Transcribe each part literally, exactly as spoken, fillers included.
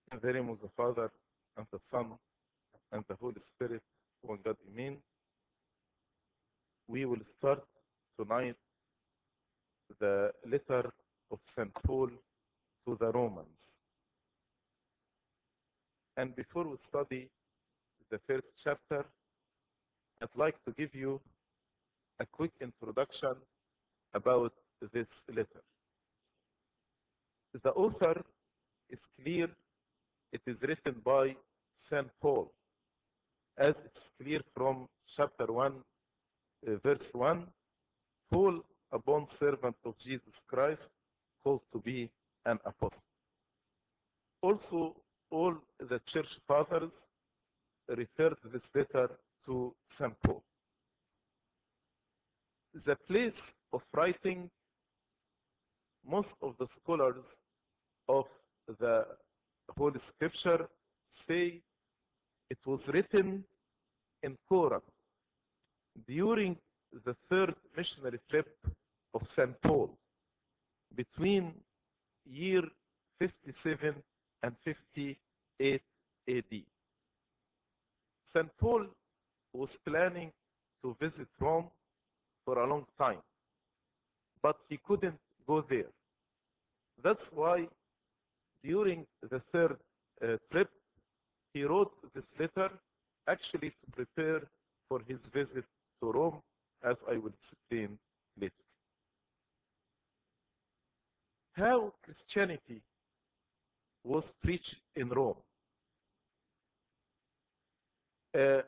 In the name of the Father, and the Son, and the Holy Spirit, one God, Amen. We will start tonight the letter of Saint Paul to the Romans. And before we study the first chapter, I'd like to give you a quick introduction about this letter. The author is clear. It is written by Saint Paul, as it's clear from chapter one, uh, verse one. Paul, a bond servant of Jesus Christ, called to be an apostle. Also, all the church fathers referred this letter to Saint Paul. The place of writing, most of the scholars of the Holy Scripture say it was written in Corinth during the third missionary trip of Saint Paul between year fifty-seven and fifty-eight A D. Saint Paul was planning to visit Rome for a long time, but he couldn't go there. That's why during the third uh, trip, he wrote this letter actually to prepare for his visit to Rome, as I will explain later. How Christianity was preached in Rome. Uh,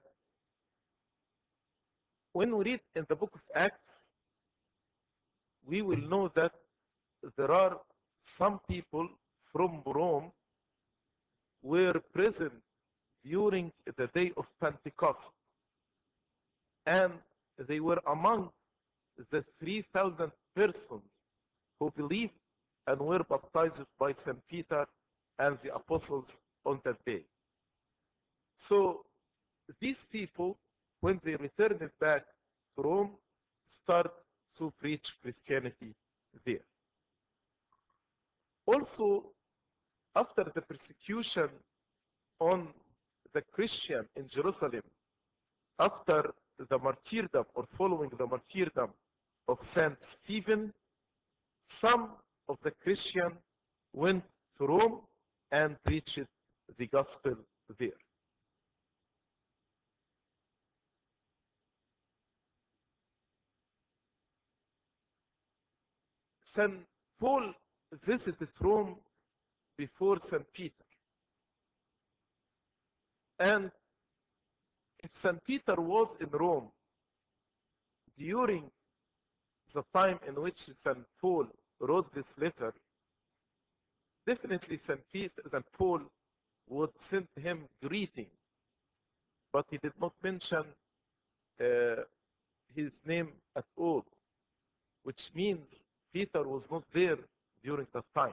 when we read in the book of Acts, we will know that there are some people from Rome were present during the day of Pentecost, and they were among the three thousand persons who believed and were baptized by Saint Peter and the apostles on that day. So these people, when they returned back to Rome, start to preach Christianity there. Also, after the persecution on the Christian in Jerusalem, after the martyrdom or following the martyrdom of Saint Stephen, some of the Christians went to Rome and preached the gospel there. Saint Paul visited Rome before Saint Peter. And if Saint Peter was in Rome during the time in which Saint Paul wrote this letter, definitely Saint Peter, Saint Paul would send him greeting, but he did not mention uh, his name at all, which means Peter was not there during that time.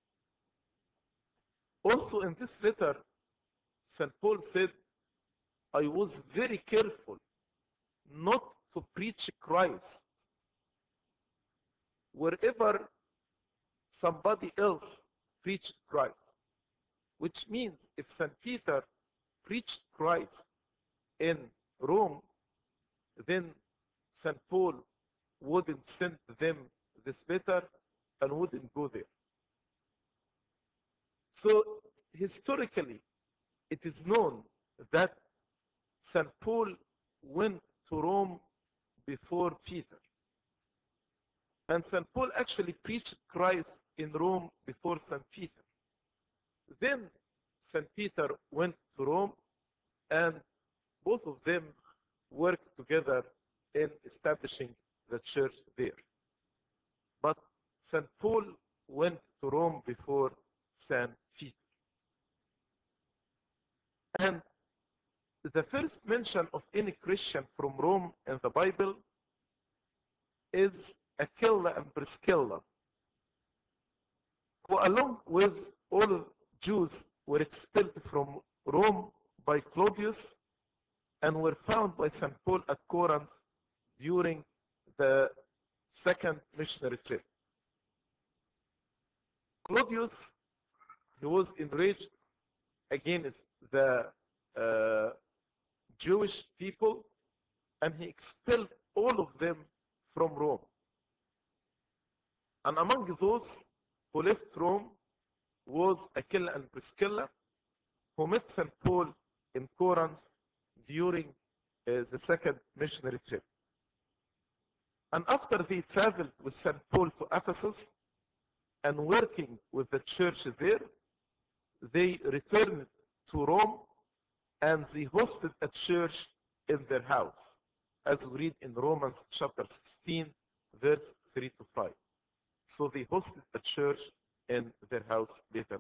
Also in this letter, Saint Paul said, I was very careful not to preach Christ wherever somebody else preached Christ. Which means if Saint Peter preached Christ in Rome, then Saint Paul wouldn't send them this letter and wouldn't go there. So historically, it is known that Saint Paul went to Rome before Peter. And Saint Paul actually preached Christ in Rome before Saint Peter. Then Saint Peter went to Rome, and both of them worked together in establishing the church there. But Saint Paul went to Rome before Saint Peter. And the first mention of any Christian from Rome in the Bible is Aquila and Priscilla, who along with all Jews were expelled from Rome by Claudius and were found by Saint Paul at Corinth during the second missionary trip. Claudius, he was enraged against the uh, Jewish people, and he expelled all of them from Rome. And among those who left Rome was Aquila and Priscilla, who met Saint Paul in Corinth during uh, the second missionary trip. And after they traveled with Saint Paul to Ephesus and working with the church there, they returned to Rome and they hosted a church in their house, as we read in Romans chapter sixteen, verse three to five. So they hosted a church in their house later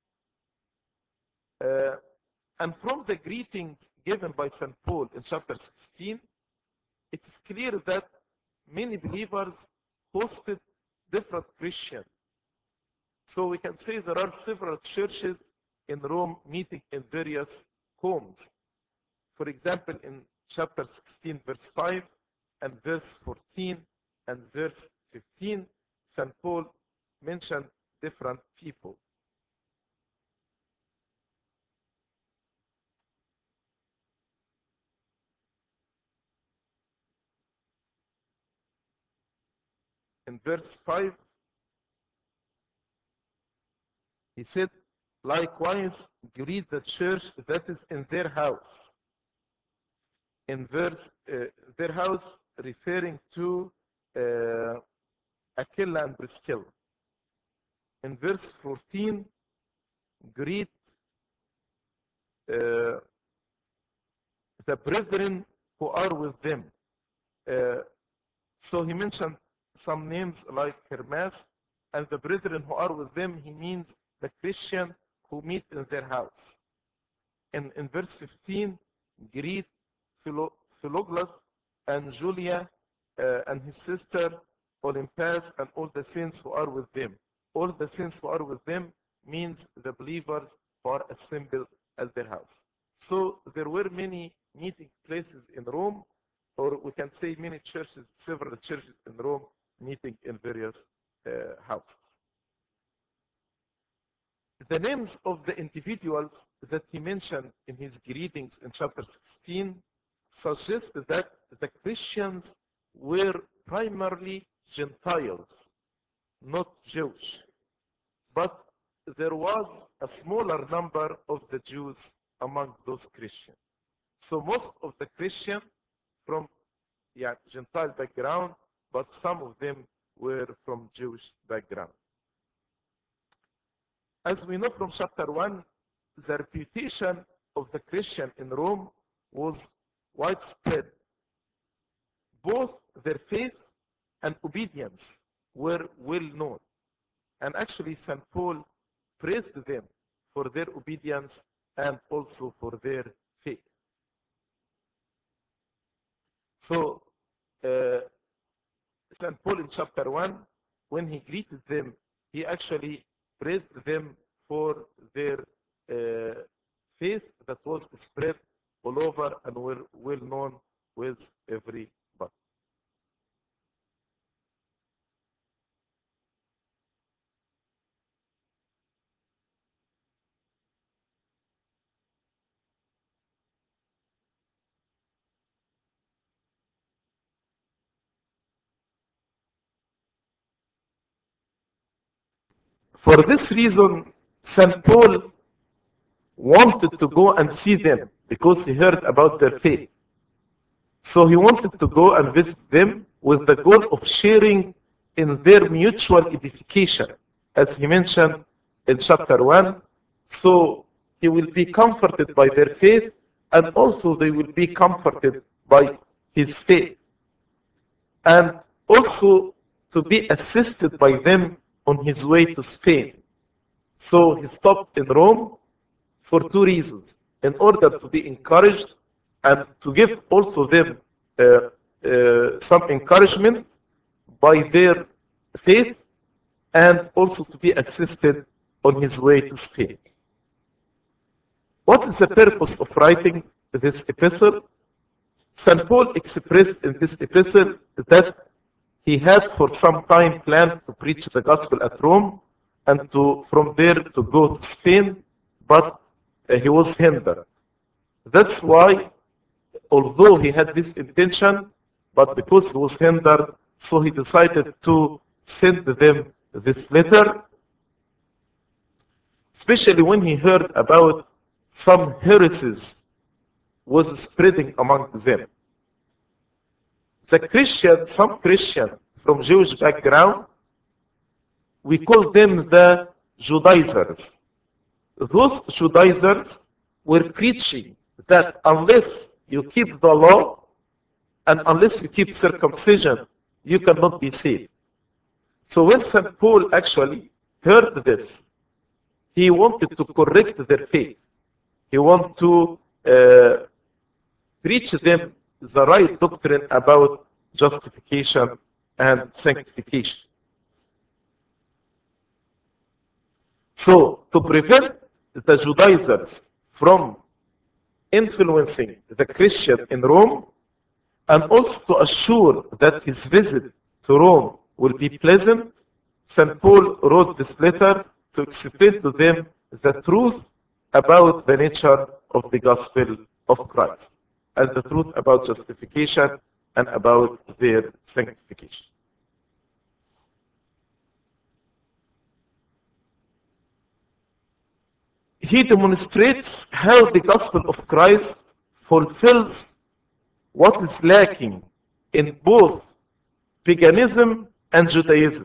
on. Uh, and from the greetings given by Saint Paul in chapter sixteen, it is clear that many believers hosted different Christians. So we can say there are several churches in Rome meeting in various homes. For example, in chapter sixteen, verse five, and verse fourteen, and verse fifteen, Saint Paul mentioned different people. In verse five, he said, likewise, greet the church that is in their house. In verse, uh, their house referring to uh, Aquila and Priscilla. In verse fourteen, greet uh, the brethren who are with them. Uh, so he mentioned some names like Hermas, and the brethren who are with them, he means the Christian who meet in their house. And in verse fifteen, greet Philo Philoglas and Julia uh, and his sister Olympas and all the saints who are with them. All the saints who are with them means the believers who are assembled at their house. So there were many meeting places in Rome, or we can say many churches, several churches in Rome meeting in various uh, houses. The names of the individuals that he mentioned in his greetings in chapter sixteen suggest that the Christians were primarily Gentiles, not Jewish. But there was a smaller number of the Jews among those Christians. So most of the Christians from yeah, Gentile background, but some of them were from Jewish background. As we know from chapter one, the reputation of the Christian in Rome was widespread. Both their faith and obedience were well known. And actually, Saint Paul praised them for their obedience and also for their faith. So, uh, Saint Paul in chapter one, when he greeted them, he actually praised them for their uh, faith that was spread all over and were well known with everybody. For this reason, Saint Paul wanted to go and see them because he heard about their faith. So he wanted to go and visit them with the goal of sharing in their mutual edification, as he mentioned in chapter one. So he will be comforted by their faith, and also they will be comforted by his faith. And also to be assisted by them on his way to Spain. So he stopped in Rome for two reasons. In order to be encouraged and to give also them uh, uh, some encouragement by their faith, and also to be assisted on his way to Spain. What is the purpose of writing this epistle? Saint Paul expressed in this epistle that he had for some time planned to preach the gospel at Rome and to from there to go to Spain, but uh, he was hindered. That's why, although he had this intention, but because he was hindered, so he decided to send them this letter, especially when he heard about some heresies was spreading among them. The Christian, some Christian from Jewish background, we call them the Judaizers. Those Judaizers were preaching that unless you keep the law and unless you keep circumcision, you cannot be saved. So when Saint Paul actually heard this, he wanted to correct their faith. He wanted to uh, preach them the right doctrine about justification and sanctification. So, to prevent the Judaizers from influencing the Christian in Rome, and also to assure that his visit to Rome will be pleasant, Saint Paul wrote this letter to explain to them the truth about the nature of the gospel of Christ, and the truth about justification and about their sanctification. He demonstrates how the gospel of Christ fulfills what is lacking in both paganism and Judaism.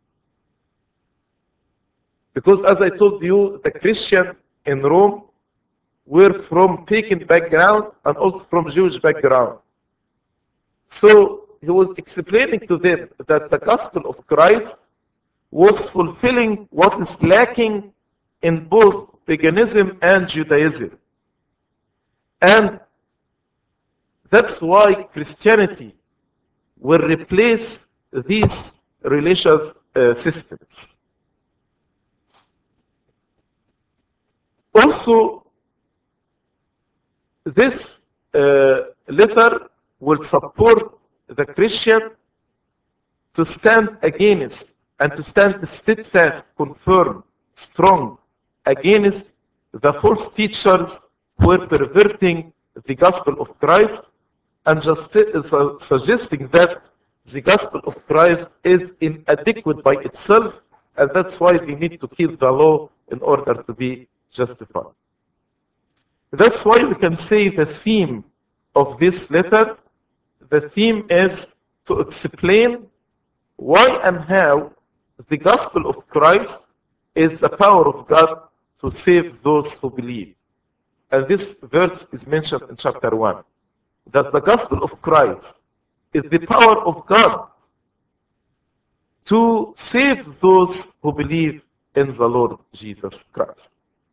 Because as I told you, the Christians in Rome were from pagan background and also from Jewish background. So he was explaining to them that the gospel of Christ was fulfilling what is lacking in both paganism and Judaism. And that's why Christianity will replace these religious uh, systems. Also, this uh, letter will support the Christian to stand against and to stand steadfast, confirm, strong against the false teachers who are perverting the gospel of Christ and just uh, suggesting that the gospel of Christ is inadequate by itself, and that's why they need to keep the law in order to be justified. That's why we can say the theme of this letter, the theme is to explain why and how the gospel of Christ is the power of God to save those who believe. And this verse is mentioned in chapter one, that the gospel of Christ is the power of God to save those who believe in the Lord Jesus Christ.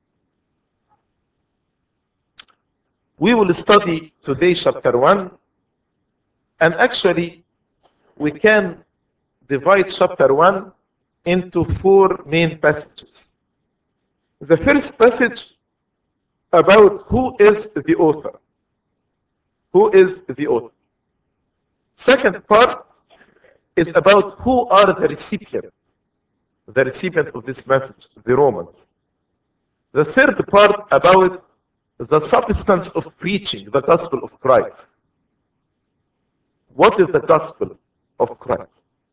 We will study today chapter one, and actually we can divide chapter one into four main passages. The first passage about who is the author. Who is the author? Second part is about who are the recipients, the recipient of this message, the Romans. The third part about the substance of preaching the gospel of Christ. What is the gospel of Christ?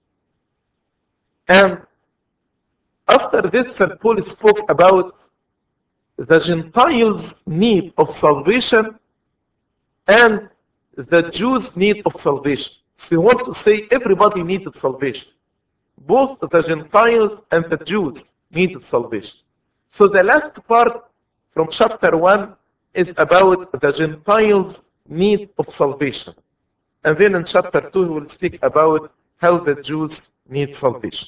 And after this, Saint Paul spoke about the Gentiles' need of salvation and the Jews' need of salvation. So you want to say everybody needed salvation. Both the Gentiles and the Jews needed salvation. So the last part from chapter one is about the Gentiles' need of salvation. And then in chapter two, he will speak about how the Jews need salvation.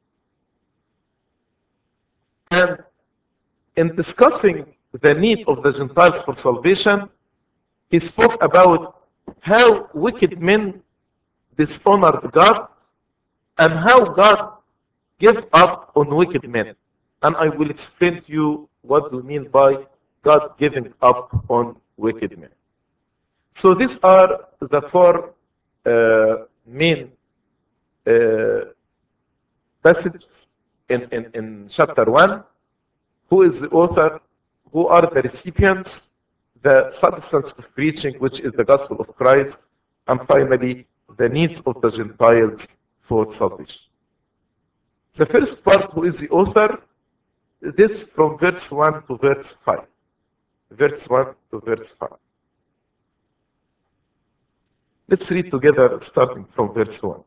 And in discussing the need of the Gentiles for salvation, he spoke about how wicked men dishonored God and how God gave up on wicked men. And I will explain to you what we mean by God giving up on wicked men. So these are the four uh, main uh, passages in, in, in chapter one. Who is the author? who are the recipients, the substance of preaching, which is the gospel of Christ, and finally, the needs of the Gentiles for salvation. The first part, who is the author, this from verse one to verse five. Verse one to verse five. Let's read together starting from verse one.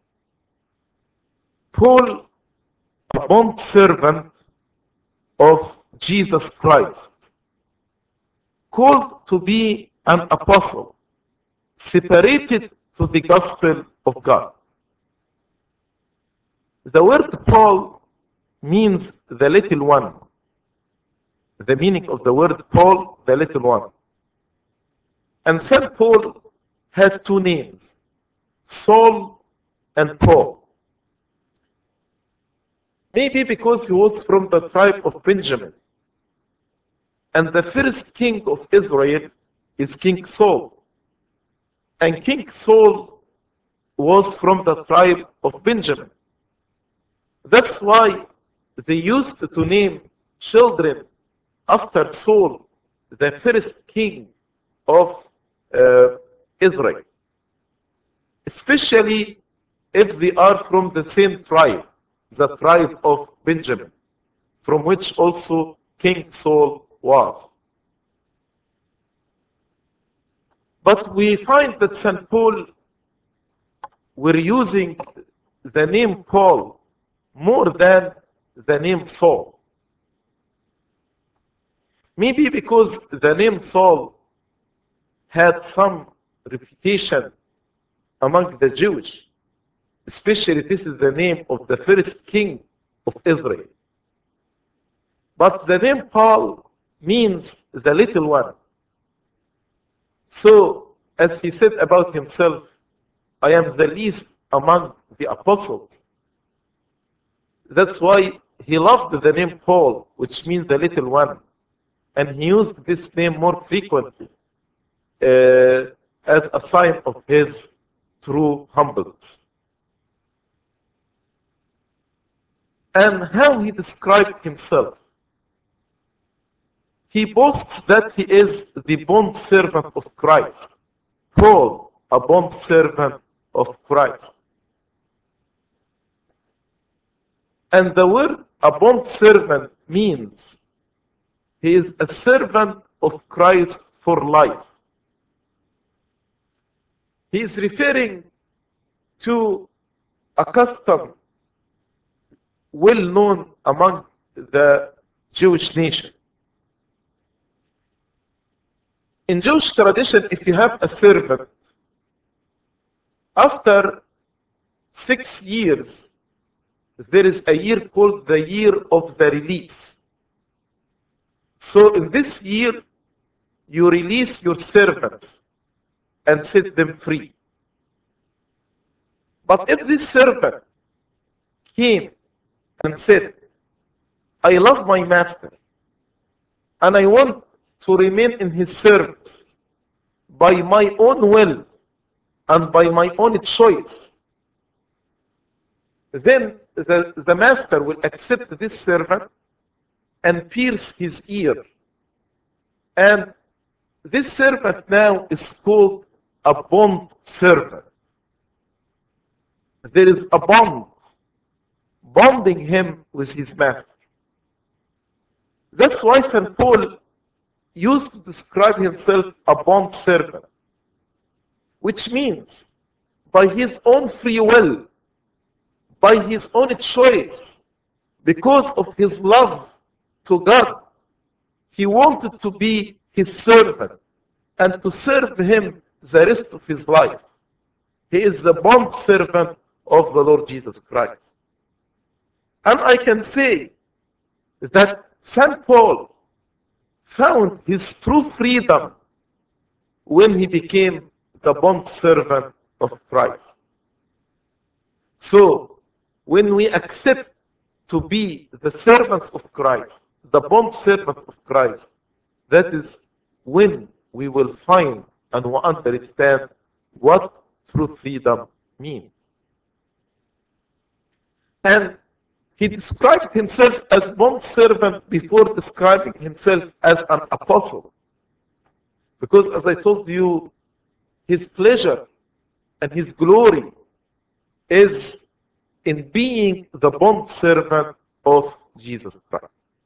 Paul, a bond servant of Jesus Christ, called to be an apostle, separated to the gospel of God. The word Paul means the little one. The meaning of the word Paul, the little one. And Saint Paul had two names, Saul and Paul. Maybe because he was from the tribe of Benjamin. And the first king of Israel is King Saul. And King Saul was from the tribe of Benjamin. That's why they used to name children after Saul, the first king of uh, Israel. Especially if they are from the same tribe, the tribe of Benjamin, from which also King Saul was. But we find that Saint Paul were using the name Paul more than the name Saul. Maybe because the name Saul had some reputation among the Jewish, especially this is the name of the first king of Israel. But the name Paul means the little one. So, as he said about himself, I am the least among the apostles. That's why he loved the name Paul, which means the little one. And he used this name more frequently uh, as a sign of his true humbleness. And how he described himself. He boasts that he is the bond servant of Christ. Paul, a bond servant of Christ. And the word a bond servant means he is a servant of Christ for life. He is referring to a custom well known among the Jewish nation. In Jewish tradition, if you have a servant, after six years, there is a year called the year of the release. So in this year, you release your servants and set them free. But if this servant came and said, I love my master, and I want to remain in his service by my own will and by my own choice, then the, the master will accept this servant and pierce his ear. And this servant now is called a bond servant. There is a bond bonding him with his master. That's why Saint Paul used to describe himself a bond servant, which means by his own free will, by his own choice, because of his love to God, he wanted to be his servant and to serve him the rest of his life. He is the bond servant of the Lord Jesus Christ. And I can say that Saint Paul found his true freedom when he became the bond servant of Christ. So, when we accept to be the servants of Christ, the bond servants of Christ, that is when we will find and will understand what true freedom means. And He described himself as bondservant before describing himself as an apostle. Because as I told you, his pleasure and his glory is in being the bondservant of Jesus Christ.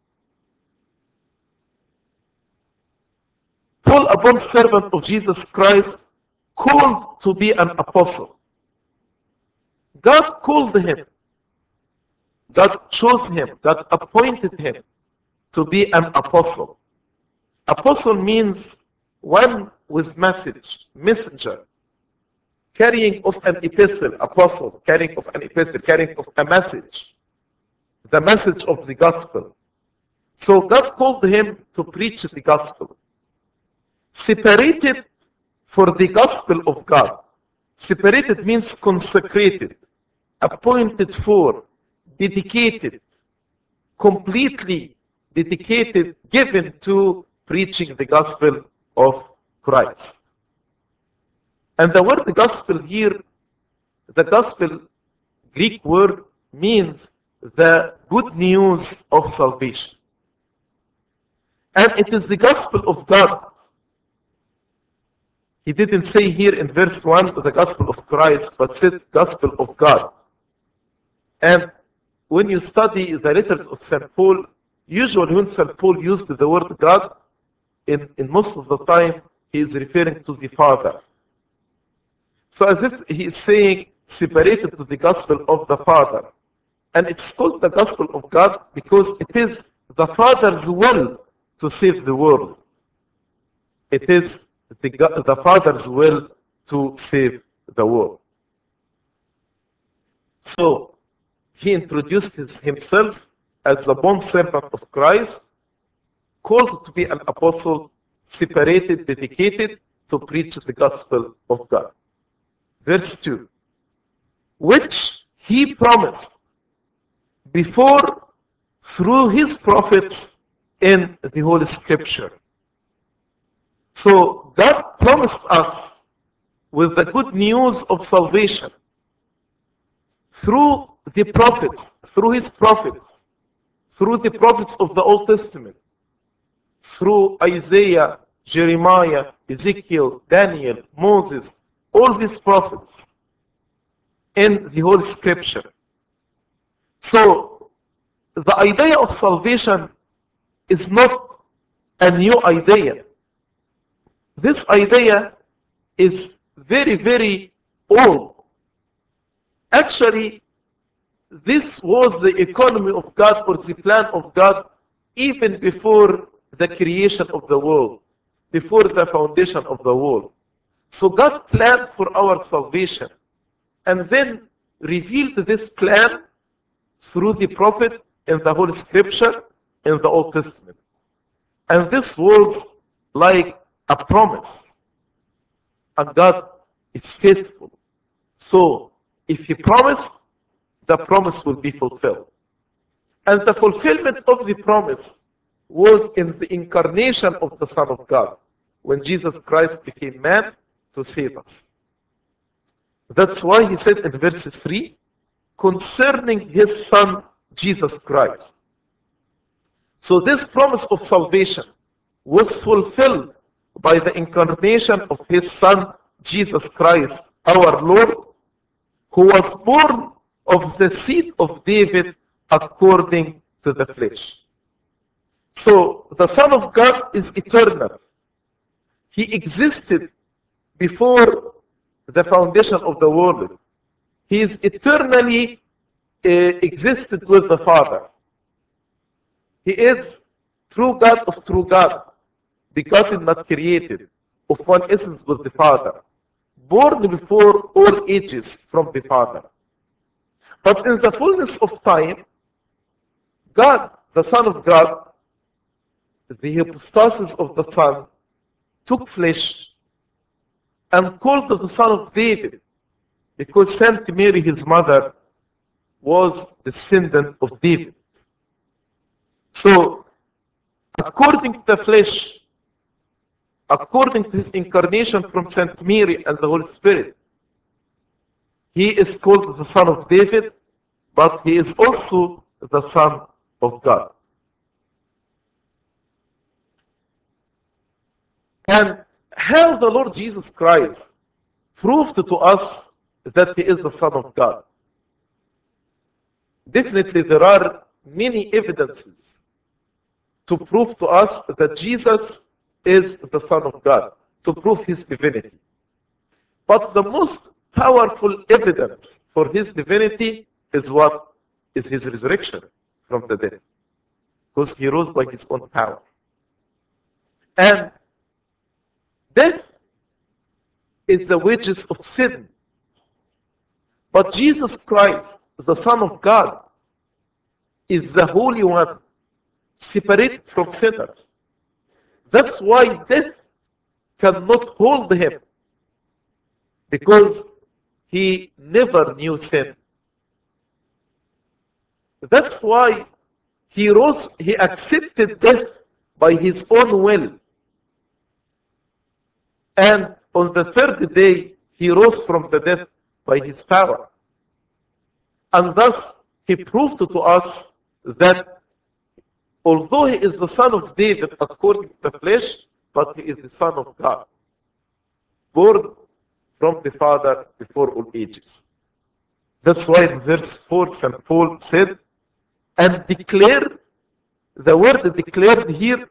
Paul, a bondservant of Jesus Christ, called to be an apostle. God called him. God chose him. God appointed him to be an apostle. Apostle means one with message, messenger, carrying of an epistle, apostle, carrying of an epistle, carrying of a message, the message of the gospel. So God called him to preach the gospel. Separated for the gospel of God. Separated means consecrated, appointed for, dedicated, completely dedicated, given to preaching the gospel of Christ. And the word gospel here, the gospel Greek word means the good news of salvation. And it is the gospel of God. He didn't say here in verse one the gospel of Christ, but said gospel of God. And when you study the letters of Saint Paul, usually when Saint Paul used the word God, in, in most of the time he is referring to the Father. So as if he is saying separated to the gospel of the Father. And it's called the gospel of God because it is the Father's will to save the world. It is the, the Father's will to save the world. So he introduced his, himself as the bondservant of Christ, called to be an apostle, separated, dedicated to preach the gospel of God. Verse two, which he promised before through his prophets in the Holy Scripture. So God promised us with the good news of salvation through the prophets, through his prophets, through the prophets of the Old Testament, through Isaiah, Jeremiah, Ezekiel, Daniel, Moses, all these prophets in the Holy Scripture. So the idea of salvation is not a new idea. This idea is very, very old. Actually, this was the economy of God or the plan of God even before the creation of the world, before the foundation of the world. So God planned for our salvation and then revealed this plan through the prophet in the Holy Scripture in the Old Testament. And this was like a promise. And God is faithful. So if he promised, the promise will be fulfilled. And the fulfillment of the promise was in the incarnation of the Son of God, when Jesus Christ became man to save us. That's why he said in verse three, concerning his Son, Jesus Christ. So this promise of salvation was fulfilled by the incarnation of his Son, Jesus Christ, our Lord, who was born of the seed of David according to the flesh. So the Son of God is eternal. He existed before the foundation of the world. He is eternally uh, existed with the Father. He is true God of true God, begotten, not created, of one essence with the Father, born before all ages from the Father. But in the fullness of time, God, the Son of God, the hypostasis of the Son, took flesh and called the Son of David, because Saint Mary, his mother, was descendant of David. So, according to the flesh, according to his incarnation from Saint Mary and the Holy Spirit, he is called the Son of David, but he is also the Son of God. And how the Lord Jesus Christ proved to us that he is the Son of God. Definitely there are many evidences to prove to us that Jesus is the Son of God, to prove his divinity. But the most powerful evidence for his divinity is what? Is his resurrection from the dead. Because he rose by his own power. And death is the wages of sin. But Jesus Christ, the Son of God, is the Holy One, separate from sinners. That's why death cannot hold him, because he never knew sin. That's why he rose, he accepted death by his own will. And on the third day, he rose from the death by his power. And thus, he proved to us that although he is the son of David according to the flesh, but he is the Son of God, born from the Father before all ages. That's why in verse four, Saint Paul said, and declare, the word declared here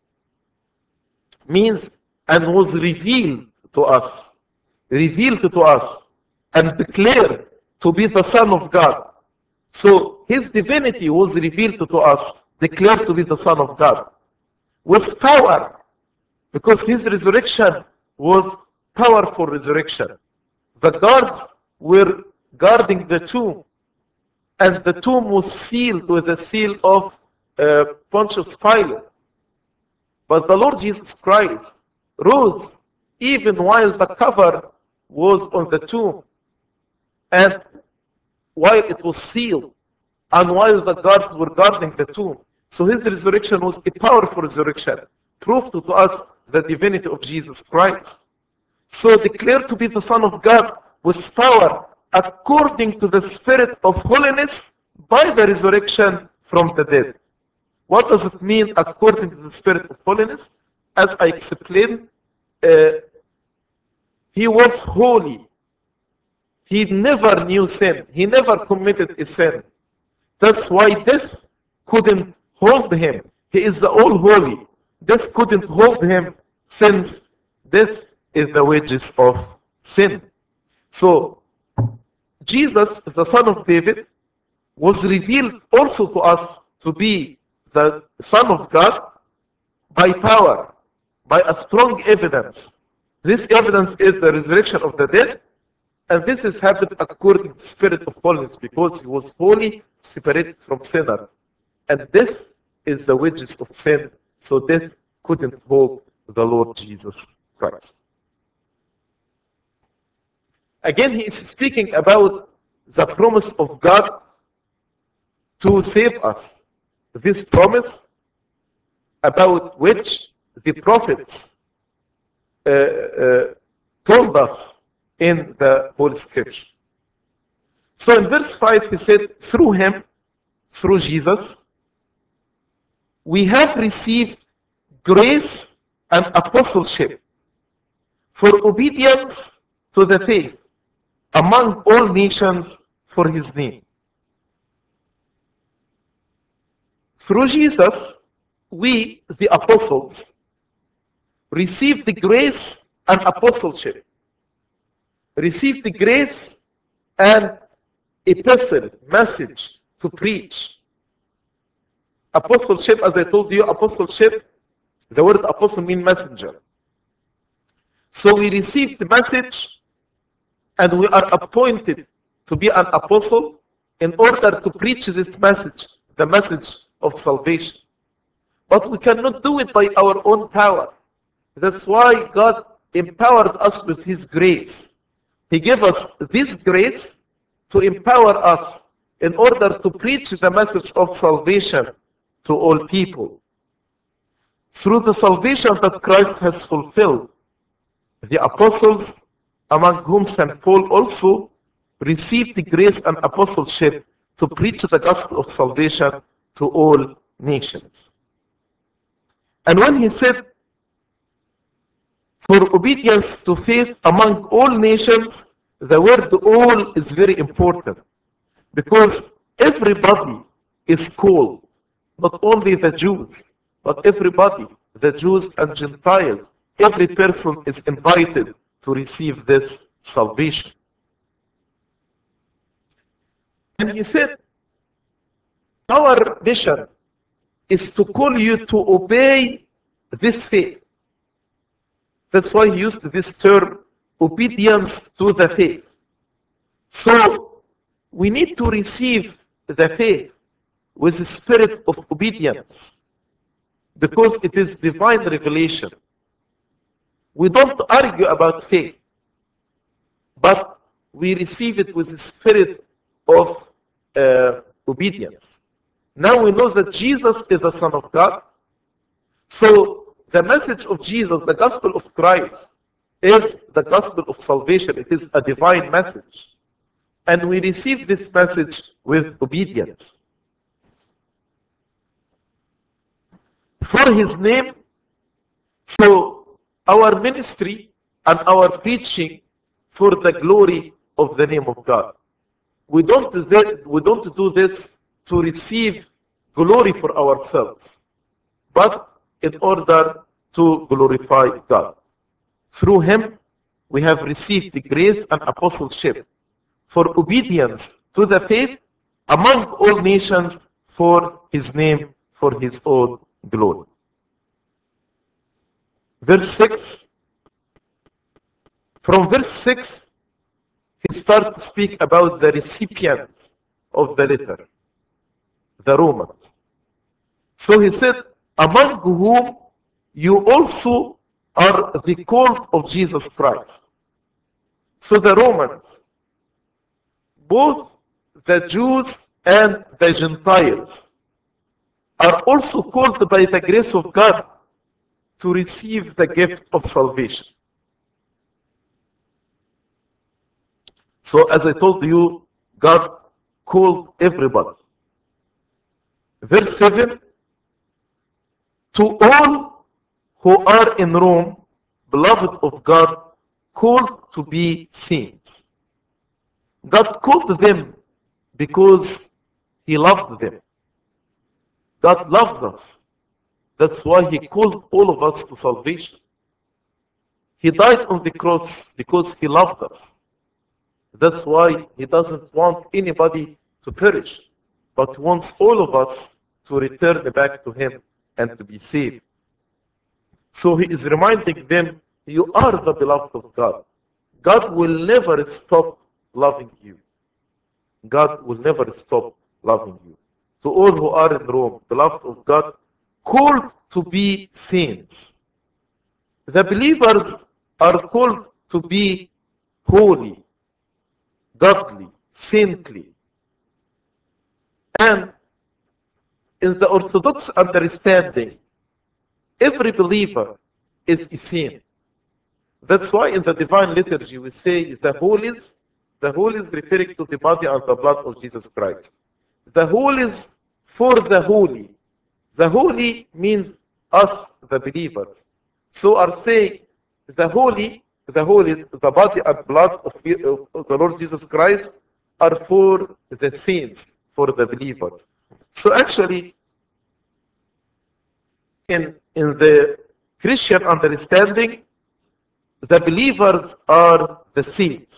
means and was revealed to us, revealed to us, and declared to be the Son of God. So his divinity was revealed to us, declared to be the Son of God, with power, because his resurrection was powerful resurrection. The guards were guarding the tomb, and the tomb was sealed with the seal of uh, Pontius Pilate. But the Lord Jesus Christ rose even while the cover was on the tomb, and while it was sealed, and while the guards were guarding the tomb. So his resurrection was a powerful resurrection, proved to us the divinity of Jesus Christ. So declared to be the Son of God with power according to the Spirit of holiness by the resurrection from the dead. What does it mean according to the Spirit of holiness? As I explained, uh, he was holy. He never knew sin. He never committed a sin. That's why death couldn't hold him. He is the all-holy. Death couldn't hold him, since death is the wages of sin. So, Jesus, the Son of David, was revealed also to us to be the Son of God by power, by a strong evidence. This evidence is the resurrection of the dead, and this is happened according to the Spirit of holiness, because he was holy, separated from sinners. And death is the wages of sin, so death couldn't hold the Lord Jesus Christ. Again, he is speaking about the promise of God to save us. This promise about which the prophets uh, uh, told us in the Holy Scripture. So in verse five, he said, through him, through Jesus, we have received grace and apostleship for obedience to the faith among all nations for his name. Through Jesus, we, the apostles, received the grace and apostleship, received the grace and epistle, message to preach. Apostleship, as I told you, apostleship, the word apostle means messenger. So we received the message, and we are appointed to be an apostle in order to preach this message, the message of salvation. But we cannot do it by our own power. That's why God empowered us with his grace. He gave us this grace to empower us in order to preach the message of salvation to all people. Through the salvation that Christ has fulfilled, the apostles, among whom Saint Paul also, received the grace and apostleship to preach the gospel of salvation to all nations. And when he said, for obedience to faith among all nations, the word all is very important because everybody is called, not only the Jews, but everybody, the Jews and Gentiles, every person is invited to receive this salvation. And he said, our mission is to call you to obey this faith. That's why he used this term, obedience to the faith. So we need to receive the faith with the spirit of obedience because it is divine revelation. We don't argue about faith, but we receive it with the spirit of uh, obedience. Now we know that Jesus is the Son of God. So the message of Jesus, the gospel of Christ, is the gospel of salvation. It is a divine message. And we receive this message with obedience. For his name, so our ministry and our preaching for the glory of the name of God. We don't, we don't do this to receive glory for ourselves, but in order to glorify God. Through him, we have received the grace and apostleship for obedience to the faith among all nations for his name, for his own glory. Verse six. From verse six, he starts to speak about the recipients of the letter, the Romans. So he said, among whom you also are the called of Jesus Christ. So the Romans, both the Jews and the Gentiles, are also called by the grace of God to receive the gift of salvation. So as I told you, God called everybody. Verse seven, to all who are in Rome, beloved of God, called to be saints. God called them because he loved them. God loves us. That's why he called all of us to salvation. He died on the cross because he loved us. That's why he doesn't want anybody to perish, but wants all of us to return back to him and to be saved. So he is reminding them, you are the beloved of God. God will never stop loving you. God will never stop loving you. To all who are in Rome, beloved of God, called to be saints. The believers are called to be holy, godly, saintly. And in the Orthodox understanding, every believer is a saint. That's why in the divine liturgy we say the holies, the holies referring to the body and the blood of Jesus Christ. The holies for the holy. The holy means us, the believers. So are saying the holy, the holy, the body and blood of the Lord Jesus Christ are for the saints, for the believers. So actually, in, in the Christian understanding, the believers are the saints.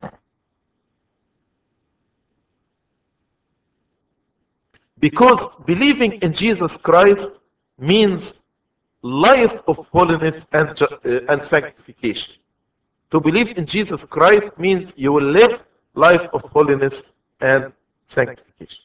Because believing in Jesus Christ means life of holiness and, uh, and sanctification. To believe in Jesus Christ means you will live life of holiness and sanctification.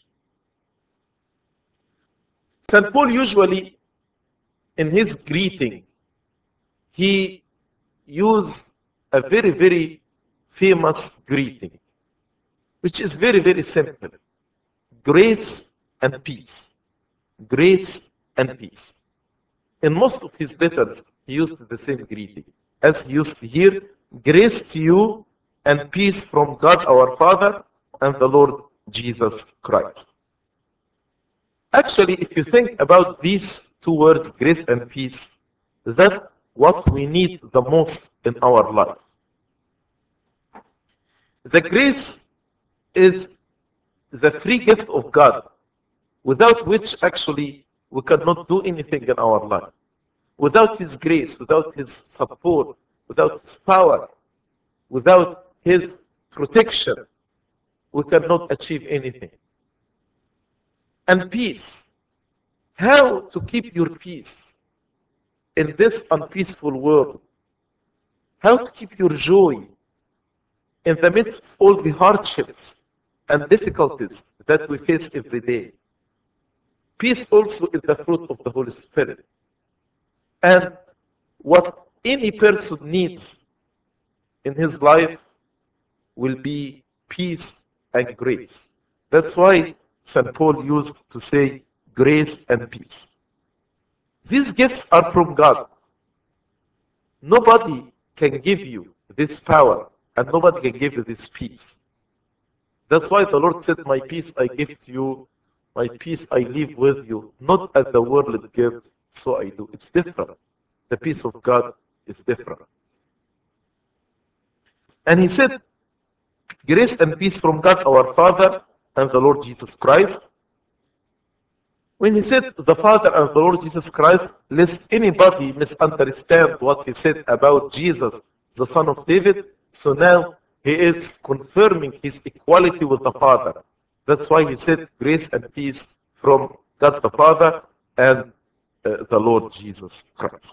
Saint Paul usually, in his greeting, he used a very, very famous greeting, which is very, very simple. Grace and peace. Grace and peace. In most of his letters, he used the same greeting. As he used here, grace to you and peace from God our Father and the Lord Jesus Christ. Actually, if you think about these two words, grace and peace, that's what we need the most in our life. The grace is the free gift of God, without which actually we cannot do anything in our life. Without His grace, without His support, without His power, without His protection, we cannot achieve anything. And peace. How to keep your peace in this unpeaceful world? How to keep your joy in the midst of all the hardships and difficulties that we face every day? Peace also is the fruit of the Holy Spirit. And what any person needs in his life will be peace and grace. That's why Saint Paul used to say grace and peace. These gifts are from God. Nobody can give you this power, and nobody can give you this peace. That's why the Lord said, my peace I give to you, my peace I leave with you, not as the world gives, so I do. It's different. The peace of God is different. And he said, grace and peace from God our Father and the Lord Jesus Christ. When he said the Father and the Lord Jesus Christ, lest anybody misunderstand what he said about Jesus, the Son of David, so now he is confirming his equality with the Father. That's why he said grace and peace from God the Father and uh, the Lord Jesus Christ.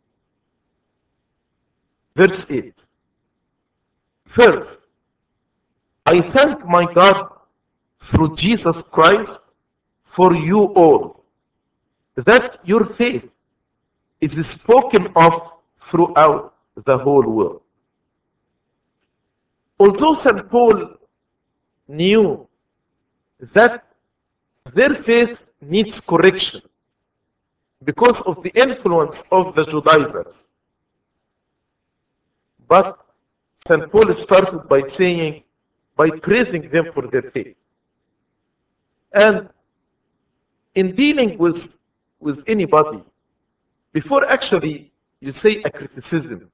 Verse eight. First, I thank my God through Jesus Christ for you all, that your faith is spoken of throughout the whole world. Although Saint Paul knew that their faith needs correction because of the influence of the Judaizers, but Saint Paul started by saying, by praising them for their faith. And in dealing with, with anybody, before actually you say a criticism,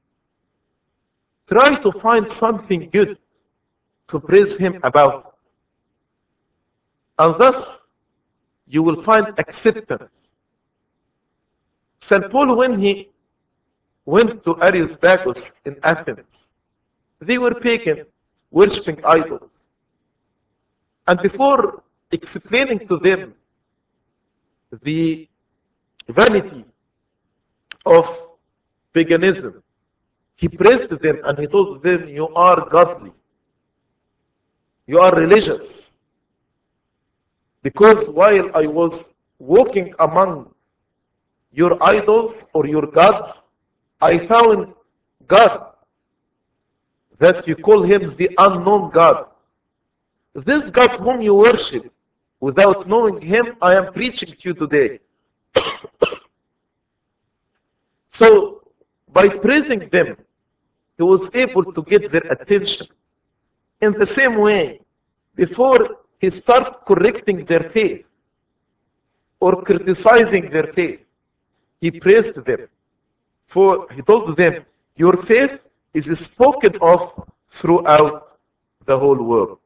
try to find something good to praise him about. And thus, you will find acceptance. Saint Paul, when he went to Areopagus in Athens, they were pagan, worshipping idols. And before explaining to them the vanity of paganism, he praised them and he told them, you are godly, you are religious. Because while I was walking among your idols or your gods, I found God, that you call him the unknown God. This God whom you worship, without knowing him, I am preaching to you today. So, by praising them, he was able to get their attention. In the same way, before he started correcting their faith or criticizing their faith, he praised them. For he told them, your faith is spoken of throughout the whole world.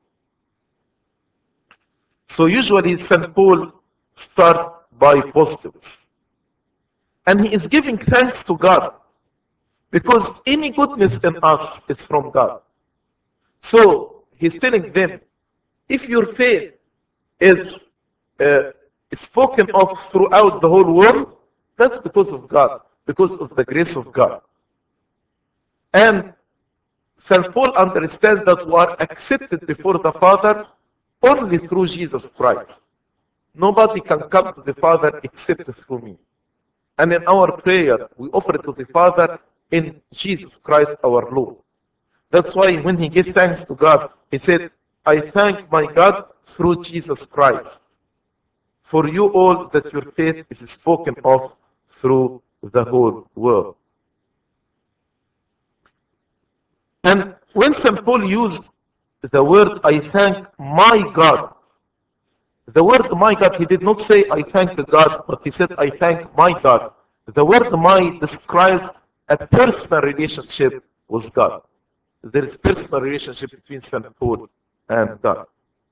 So usually Saint Paul starts by positives. And he is giving thanks to God, because any goodness in us is from God. So he's telling them, if your faith is uh, spoken of throughout the whole world, that's because of God, because of the grace of God. And Saint Paul understands that we are accepted before the Father only through Jesus Christ. Nobody can come to the Father except through me. And in our prayer, we offer it to the Father in Jesus Christ our Lord. That's why when he gives thanks to God, he said, I thank my God through Jesus Christ, for you all that your faith is spoken of through the whole world. And when Saint Paul used the word I thank my God. The word my God, he did not say I thank God, but he said I thank my God. The word my describes a personal relationship with God. There is personal relationship between Saint Paul and God.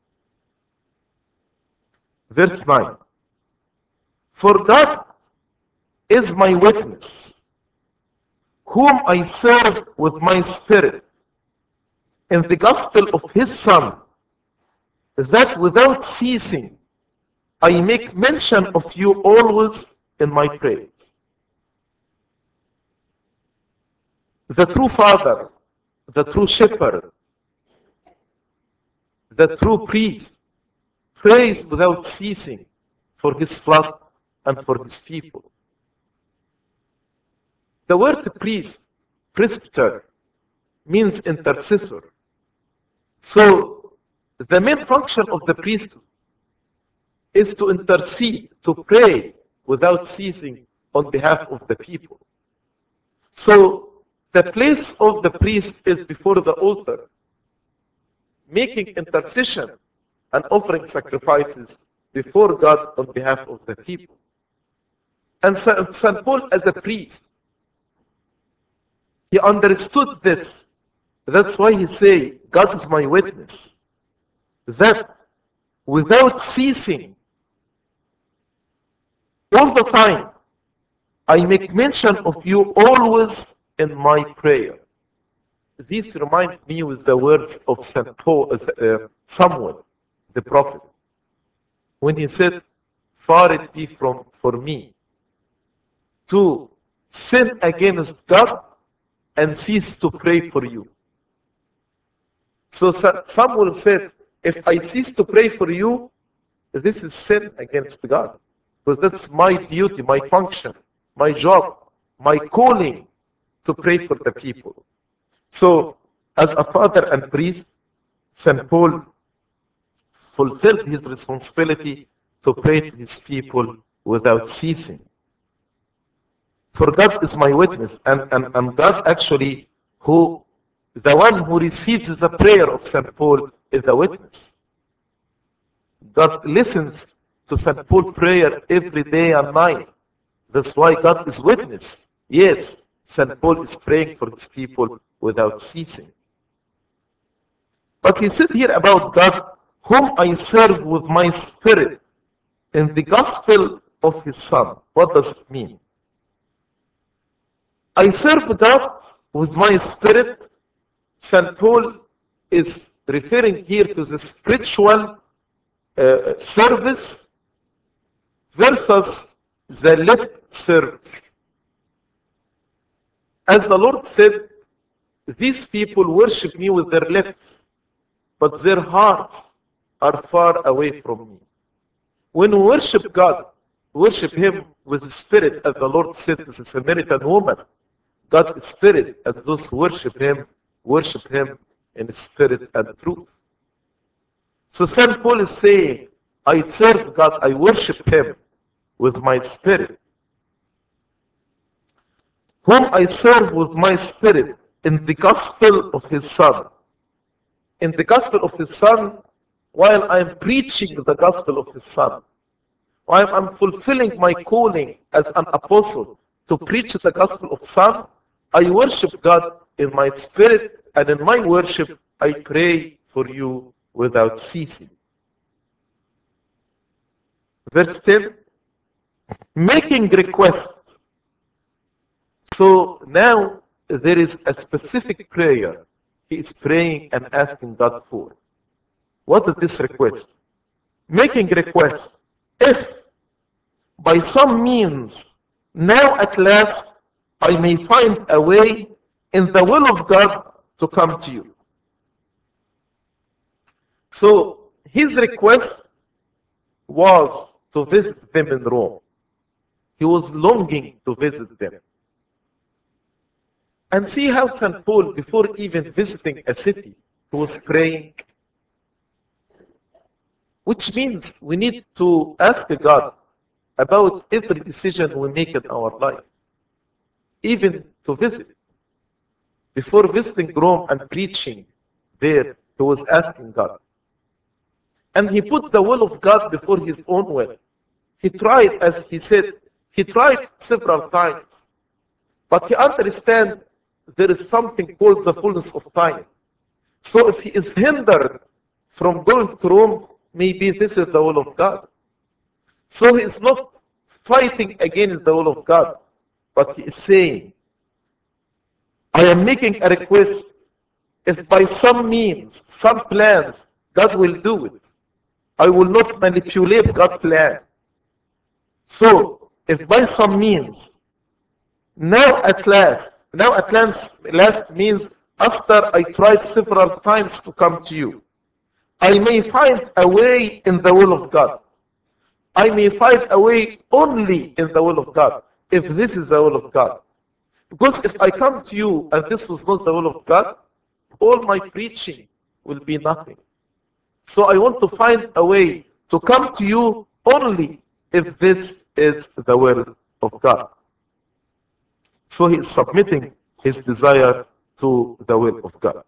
Verse nine. For God is my witness, whom I serve with my spirit in the gospel of his Son, that without ceasing I make mention of you always in my praise. The true Father, the true Shepherd, the true priest, prays without ceasing for his flock and for his people. The word priest, presbyter, means intercessor. So the main function of the priest is to intercede, to pray without ceasing on behalf of the people. So the place of the priest is before the altar, making intercession and offering sacrifices before God on behalf of the people. And Saint Paul, as a priest, he understood this. That's why he say, God is my witness, that without ceasing, all the time, I make mention of you always in my prayer. This reminds me with the words of Saint Paul, uh, Samuel, the prophet, when he said, far it be from for me to sin against God and cease to pray for you. So Samuel said, if I cease to pray for you, this is sin against God. Because that's my duty, my function, my job, my calling to pray for the people. So, as a father and priest, Saint Paul fulfilled his responsibility to pray to his people without ceasing. For God is my witness, and, and, and God actually, who the one who receives the prayer of Saint Paul is the witness. God listens to Saint Paul's prayer every day and night. That's why God is witness. Yes, Saint Paul is praying for his people without ceasing. But he said here about God, whom I serve with my spirit in the gospel of his Son. What does it mean? I serve God with my spirit. Saint Paul is referring here to the spiritual uh, service versus the lip service. As the Lord said, these people worship me with their lips, but their hearts are far away from me. When we worship God, worship him with the spirit, as the Lord said to the Samaritan woman. God is spirit, and those who worship him, worship him in spirit and truth. So Saint Paul is saying, I serve God, I worship him with my spirit, whom I serve with my spirit in the gospel of his Son. In the gospel of his Son, while I'm preaching the gospel of his Son, while I'm fulfilling my calling as an apostle to preach the gospel of Son, I worship God in my spirit, and in my worship, I pray for you without ceasing. Verse ten, making requests. So now there is a specific prayer he is praying and asking God for. What is this request? Making request. If by some means now at last I may find a way in the will of God to come to you. So his request was to visit them in Rome. He was longing to visit them. And see how Saint Paul, before even visiting a city, he was praying. Which means we need to ask God about every decision we make in our life, even to visit. Before visiting Rome and preaching there, He was asking God. And he put the will of God before his own will. He tried, as he said, he tried several times. But he understands there is something called the fullness of time. So if he is hindered from going to Rome, maybe this is the will of God. So he is not fighting against the will of God, but he is saying, I am making a request. If by some means, some plans, God will do it, I will not manipulate God's plan. So, if by some means, now at last, now at last, last means after I tried several times to come to you, I may find a way in the will of God. I may find a way only in the will of God, if this is the will of God. Because if I come to you and this was not the will of God, all my preaching will be nothing. So I want to find a way to come to you only if this is the will of God. So he is submitting his desire to the will of God.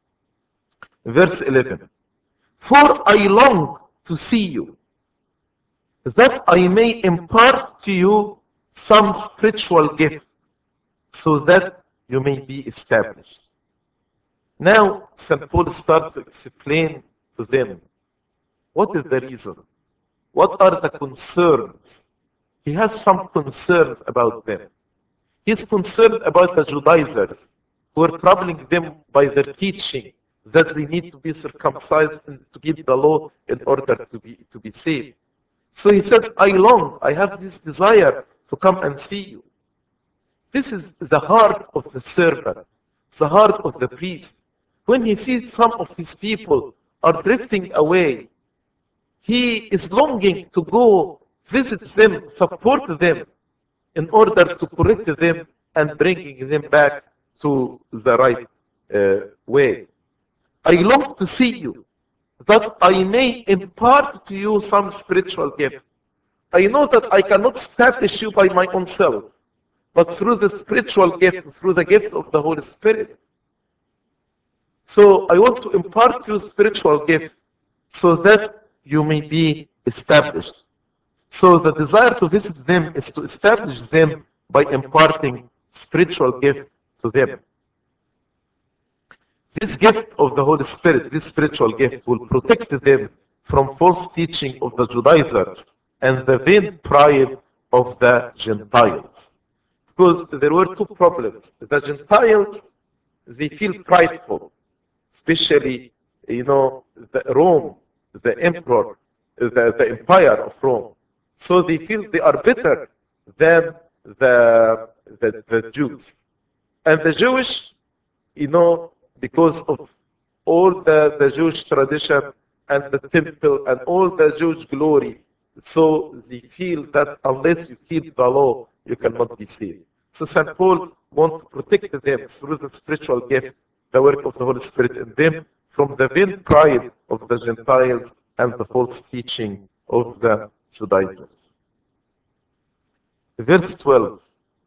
Verse eleven. For I long to see you, that I may impart to you some spiritual gift, so that you may be established. Now, Saint Paul starts to explain to them what is the reason, what are the concerns. He has some concerns about them. He's concerned about the Judaizers who are troubling them by their teaching that they need to be circumcised and to keep the law in order to be, to be saved. So he said, I long, I have this desire to come and see you. This is the heart of the servant, the heart of the priest. When he sees some of his people are drifting away, he is longing to go visit them, support them, in order to correct them and bringing them back to the right uh, way. I long to see you, that I may impart to you some spiritual gift. I know that I cannot establish you by my own self, but through the spiritual gift, through the gift of the Holy Spirit. So I want to impart you spiritual gift so that you may be established. So the desire to visit them is to establish them by imparting spiritual gift to them. This gift of the Holy Spirit, this spiritual gift, will protect them from false teaching of the Judaizers and the vain pride of the Gentiles. Because there were two problems. The Gentiles, they feel prideful, especially, you know, the Rome, the emperor, the, the empire of Rome. So they feel they are better than the, the, the Jews. And the Jewish, you know, because of all the, the Jewish tradition and the temple and all the Jewish glory, so they feel that unless you keep the law, you cannot be saved. So Saint Paul wants to protect them through the spiritual gift, the work of the Holy Spirit in them, from the vain pride of the Gentiles and the false teaching of the Judaizers. Verse twelve.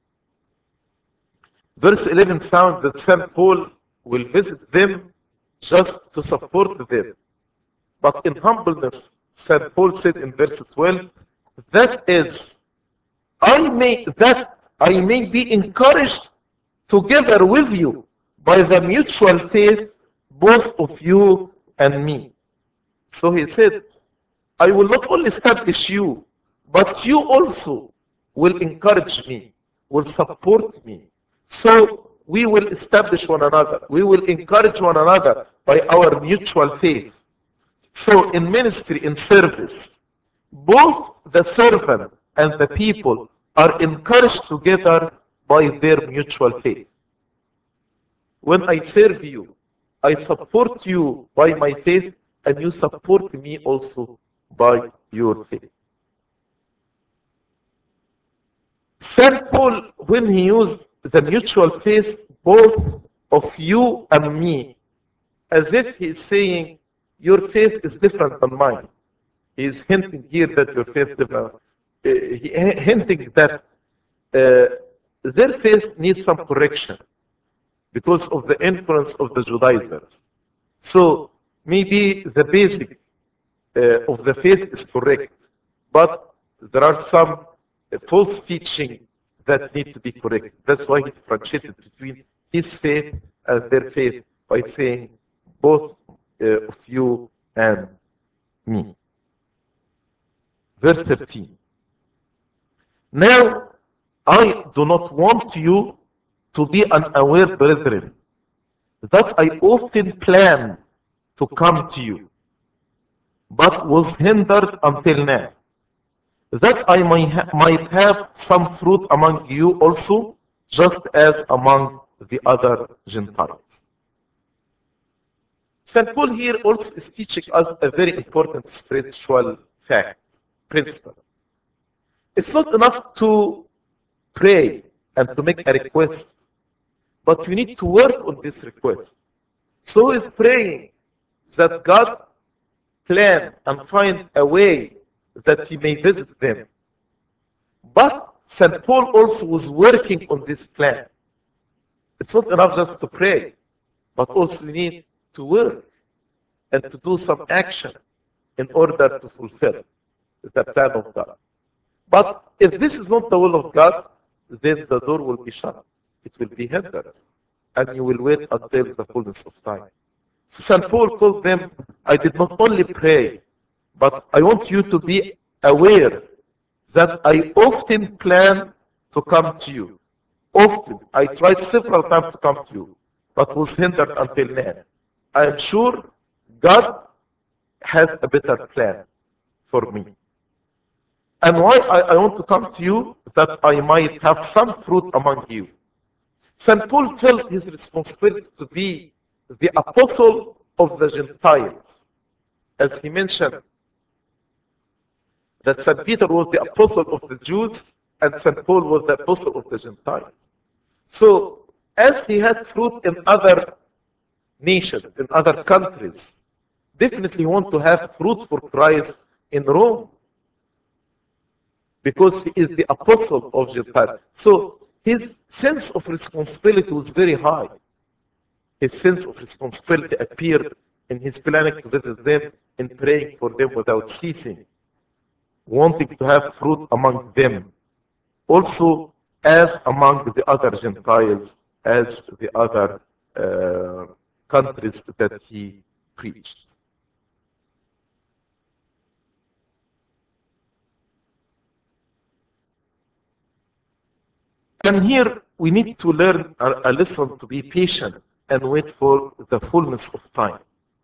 Verse eleven sounds that Saint Paul will visit them just to support them. But in humbleness, Saint Paul said in verse twelve, that is, I may, that I may be encouraged together with you by the mutual faith, both of you and me. So he said, I will not only establish you, but you also will encourage me, will support me. So we will establish one another. We will encourage one another by our mutual faith. So in ministry, in service, both the servant and the people are encouraged together by their mutual faith. When I serve you, I support you by my faith, and you support me also by your faith. Saint Paul, when he used the mutual faith, both of you and me, as if he's saying, your faith is different than mine. He's hinting here that your faith is different. Uh, he, hinting that uh, their faith needs some correction because of the influence of the Judaizers. So maybe the basic uh, of the faith is correct, but there are some uh, false teaching that need to be corrected. That's why he differentiated between his faith and their faith by saying both uh, of you and me. Verse thirteen. Now, I do not want you to be unaware, brethren, that I often planned to come to you, but was hindered until now, that I might, ha- might have some fruit among you also, just as among the other Gentiles. Saint Paul here also is teaching us a very important spiritual fact, principle. It's not enough to pray and to make a request, but you need to work on this request. So is praying that God plan and find a way that he may visit them. But Saint Paul also was working on this plan. It's not enough just to pray, but also you need to work and to do some action in order to fulfill the plan of God. But if this is not the will of God, then the door will be shut. It will be hindered. And you will wait until the fullness of time. Saint Paul told them, I did not only pray, but I want you to be aware that I often plan to come to you. Often. I tried several times to come to you, but was hindered until now. I am sure God has a better plan for me. And why I, I want to come to you, that I might have some fruit among you. Saint Paul felt his responsibility to be the apostle of the Gentiles. As he mentioned, that Saint Peter was the apostle of the Jews, and Saint Paul was the apostle of the Gentiles. So, as he had fruit in other nations, in other countries, definitely want to have fruit for Christ in Rome, because he is the apostle of Gentiles. So, his sense of responsibility was very high. His sense of responsibility appeared in his planning to visit them, in praying for them without ceasing, wanting to have fruit among them, also as among the other Gentiles, as the other uh, countries that he preached. And here we need to learn a, a lesson to be patient and wait for the fullness of time.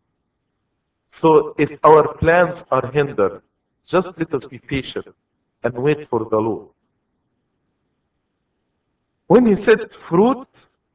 So if our plans are hindered, just let us be patient and wait for the Lord. When he said fruit,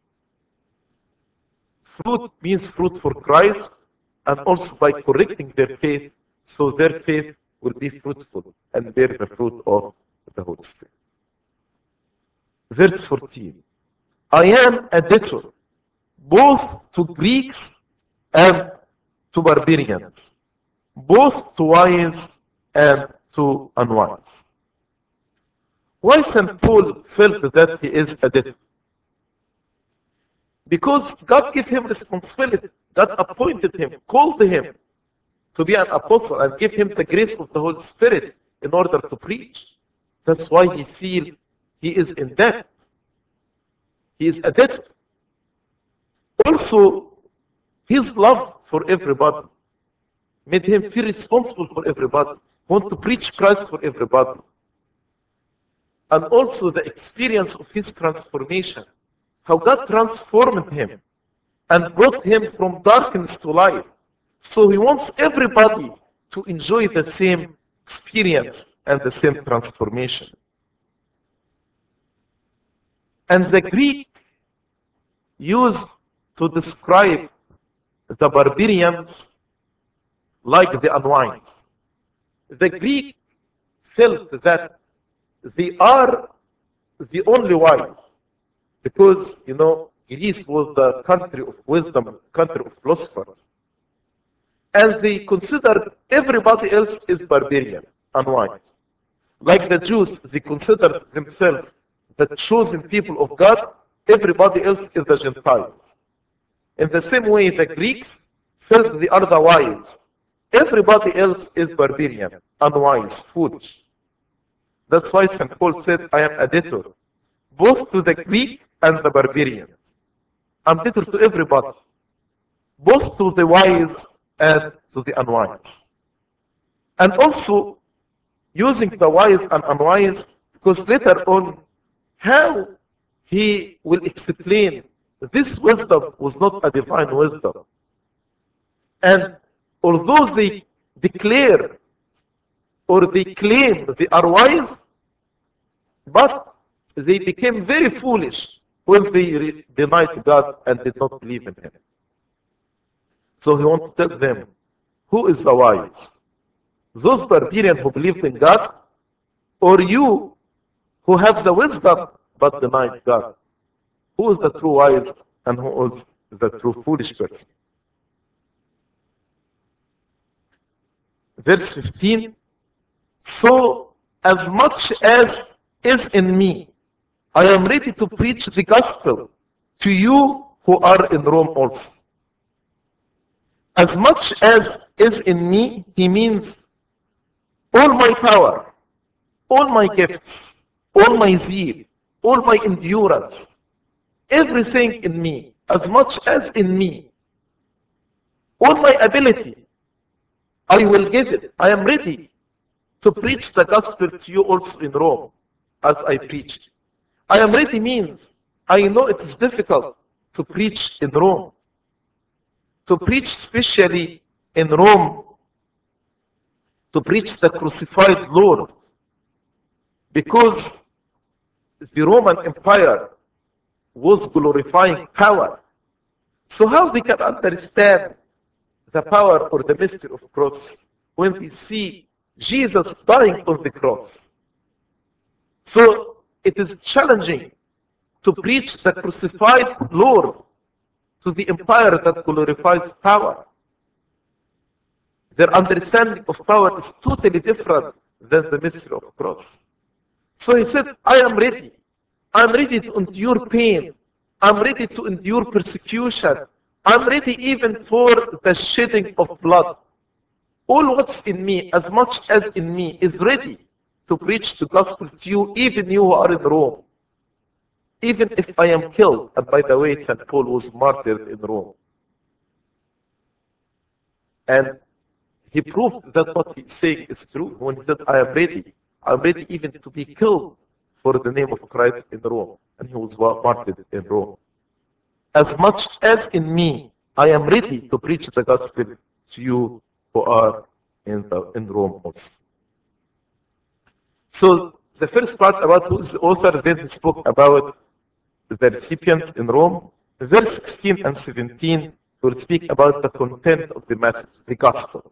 fruit means fruit for Christ, and also by correcting their faith, so their faith will be fruitful and bear the fruit of the Holy Spirit. Verse fourteen. I am a debtor, both to Greeks and to barbarians, both to wise and to unwise. Why Saint Paul felt that he is a debtor? Because God gave him responsibility. God appointed him, called him to be an apostle, and gave him the grace of the Holy Spirit in order to preach. That's why he feels he is in debt. He is a debtor. Also, his love for everybody made him feel responsible for everybody, want to preach Christ for everybody. And also the experience of his transformation, how God transformed him and brought him from darkness to light. So he wants everybody to enjoy the same experience and the same transformation. And the Greek used to describe the barbarians like the unwise. The Greek felt that they are the only wise, because, you know, Greece was the country of wisdom, country of philosophers. And they considered everybody else is barbarian, unwise. Like the Jews, they considered themselves the chosen people of God, everybody else is the Gentiles. In the same way, the Greeks felt they are the wise. Everybody else is barbarian, unwise, foolish. That's why Saint Paul said, I am a debtor, both to the Greek and the barbarians. I'm debtor to everybody, both to the wise and to the unwise. And also, using the wise and unwise, because later on, how he will explain this wisdom was not a divine wisdom. And although they declare or they claim they are wise, but they became very foolish when they denied God and did not believe in Him. So he wants to tell them, who is the wise? Those barbarians who believed in God, or you who have the wisdom but denied God? Who is the true wise and who is the true foolish person? Verse fifteen, so as much as is in me, I am ready to preach the gospel to you who are in Rome also. As much as is in me, he means all my power, all my gifts, all my zeal, all my endurance, everything in me, as much as in me, all my ability, I will give it. I am ready to preach the gospel to you also in Rome, as I preached. I am ready means, I know it is difficult to preach in Rome, to preach especially in Rome, to preach the crucified Lord, because the Roman Empire was glorifying power. So how they can understand the power or the mystery of the cross when they see Jesus dying on the cross? So it is challenging to preach the crucified Lord to the empire that glorifies power. Their understanding of power is totally different than the mystery of the cross. So he said, I am ready. I'm ready to endure pain. I'm ready to endure persecution. I'm ready even for the shedding of blood. All what's in me, as much as in me, is ready to preach the gospel to you, even you who are in Rome. Even if I am killed. And by the way, Saint Paul was martyred in Rome. And he proved that what he's saying is true when he said, I am ready. I'm ready even to be killed for the name of Christ in Rome. And he was martyred in Rome. As much as in me, I am ready to preach the gospel to you who are in, the, in Rome also. So the first part about who is the author, then he spoke about the recipients in Rome. Verse sixteen and seventeen will speak about the content of the message, the gospel.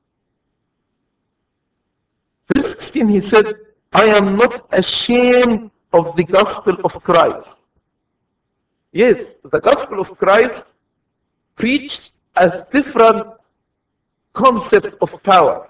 Verse sixteen, he said, I am not ashamed of the gospel of Christ. Yes, the gospel of Christ preached a different concept of power.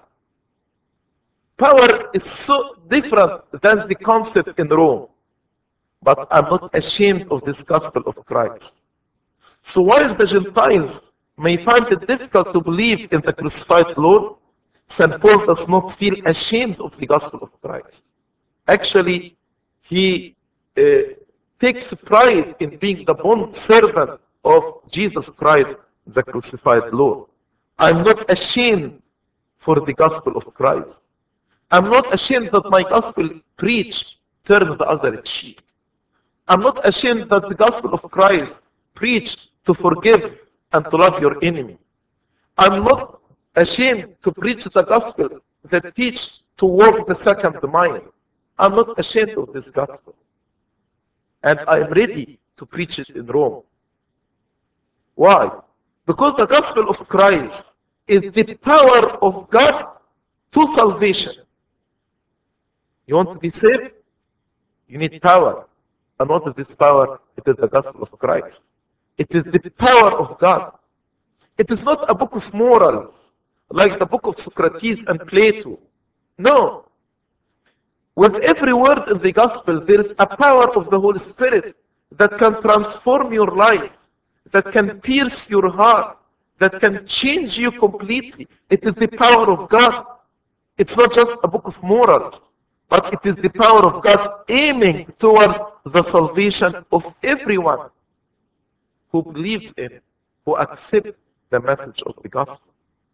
Power is so different than the concept in Rome. But I'm not ashamed of this gospel of Christ. So while the Gentiles may find it difficult to believe in the crucified Lord, Saint Paul does not feel ashamed of the gospel of Christ. Actually, he uh, takes pride in being the bond servant of Jesus Christ, the crucified Lord. I'm not ashamed for the gospel of Christ. I'm not ashamed that my gospel preached, turn the other cheek. I'm not ashamed that the gospel of Christ preached to forgive and to love your enemy. I'm not ashamed to preach the gospel that teach to walk the second mile. I'm not ashamed of this gospel. And I'm ready to preach it in Rome. Why? Because the gospel of Christ is the power of God to salvation. You want to be saved? You need power. And what is this power? It is the gospel of Christ. It is the power of God. It is not a book of morals, like the book of Socrates and Plato. No. With every word in the gospel, there is a power of the Holy Spirit that can transform your life, that can pierce your heart, that can change you completely. It is the power of God. It's not just a book of morals, but it is the power of God aiming toward the salvation of everyone who believes in, who accepts the message of the gospel.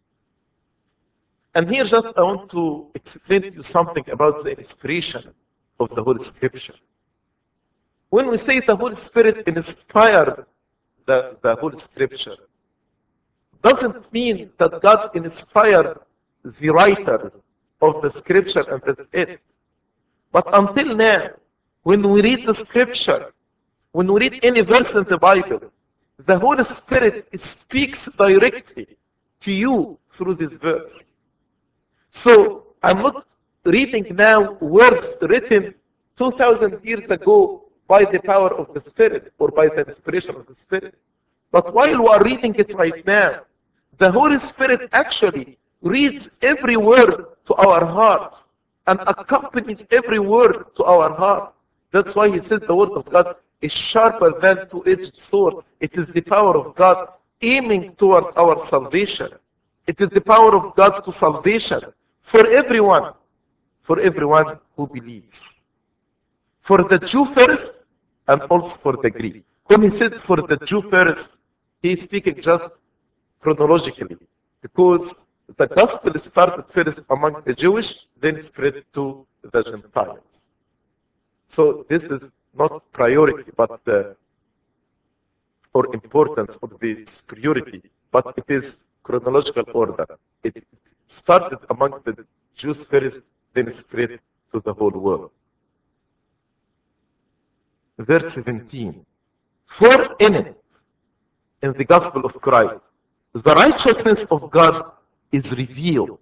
And here just I want to explain to you something about the inspiration of the Holy Scripture. When we say the Holy Spirit inspired the, the Holy Scripture, doesn't mean that God inspired the writer of the Scripture and that's it. But until now, when we read the Scripture, when we read any verse in the Bible, the Holy Spirit speaks directly to you through this verse. So I'm not reading now words written two thousand years ago by the power of the Spirit or by the inspiration of the Spirit. But while we are reading it right now, the Holy Spirit actually reads every word to our hearts and accompanies every word to our heart. That's why he said the word of God is sharper than two-edged sword. It is the power of God aiming toward our salvation. It is the power of God to salvation for everyone, for everyone who believes. For the Jew first, and also for the Greek. When he said for the Jew first, he is speaking just chronologically, because the gospel started first among the Jewish, then spread to the Gentiles. So this is not priority, but the or importance of the superiority, but it is chronological order. It started among the Jews first, then spread to the whole world. Verse seventeen. For in it, in the gospel of Christ, the righteousness of God is revealed.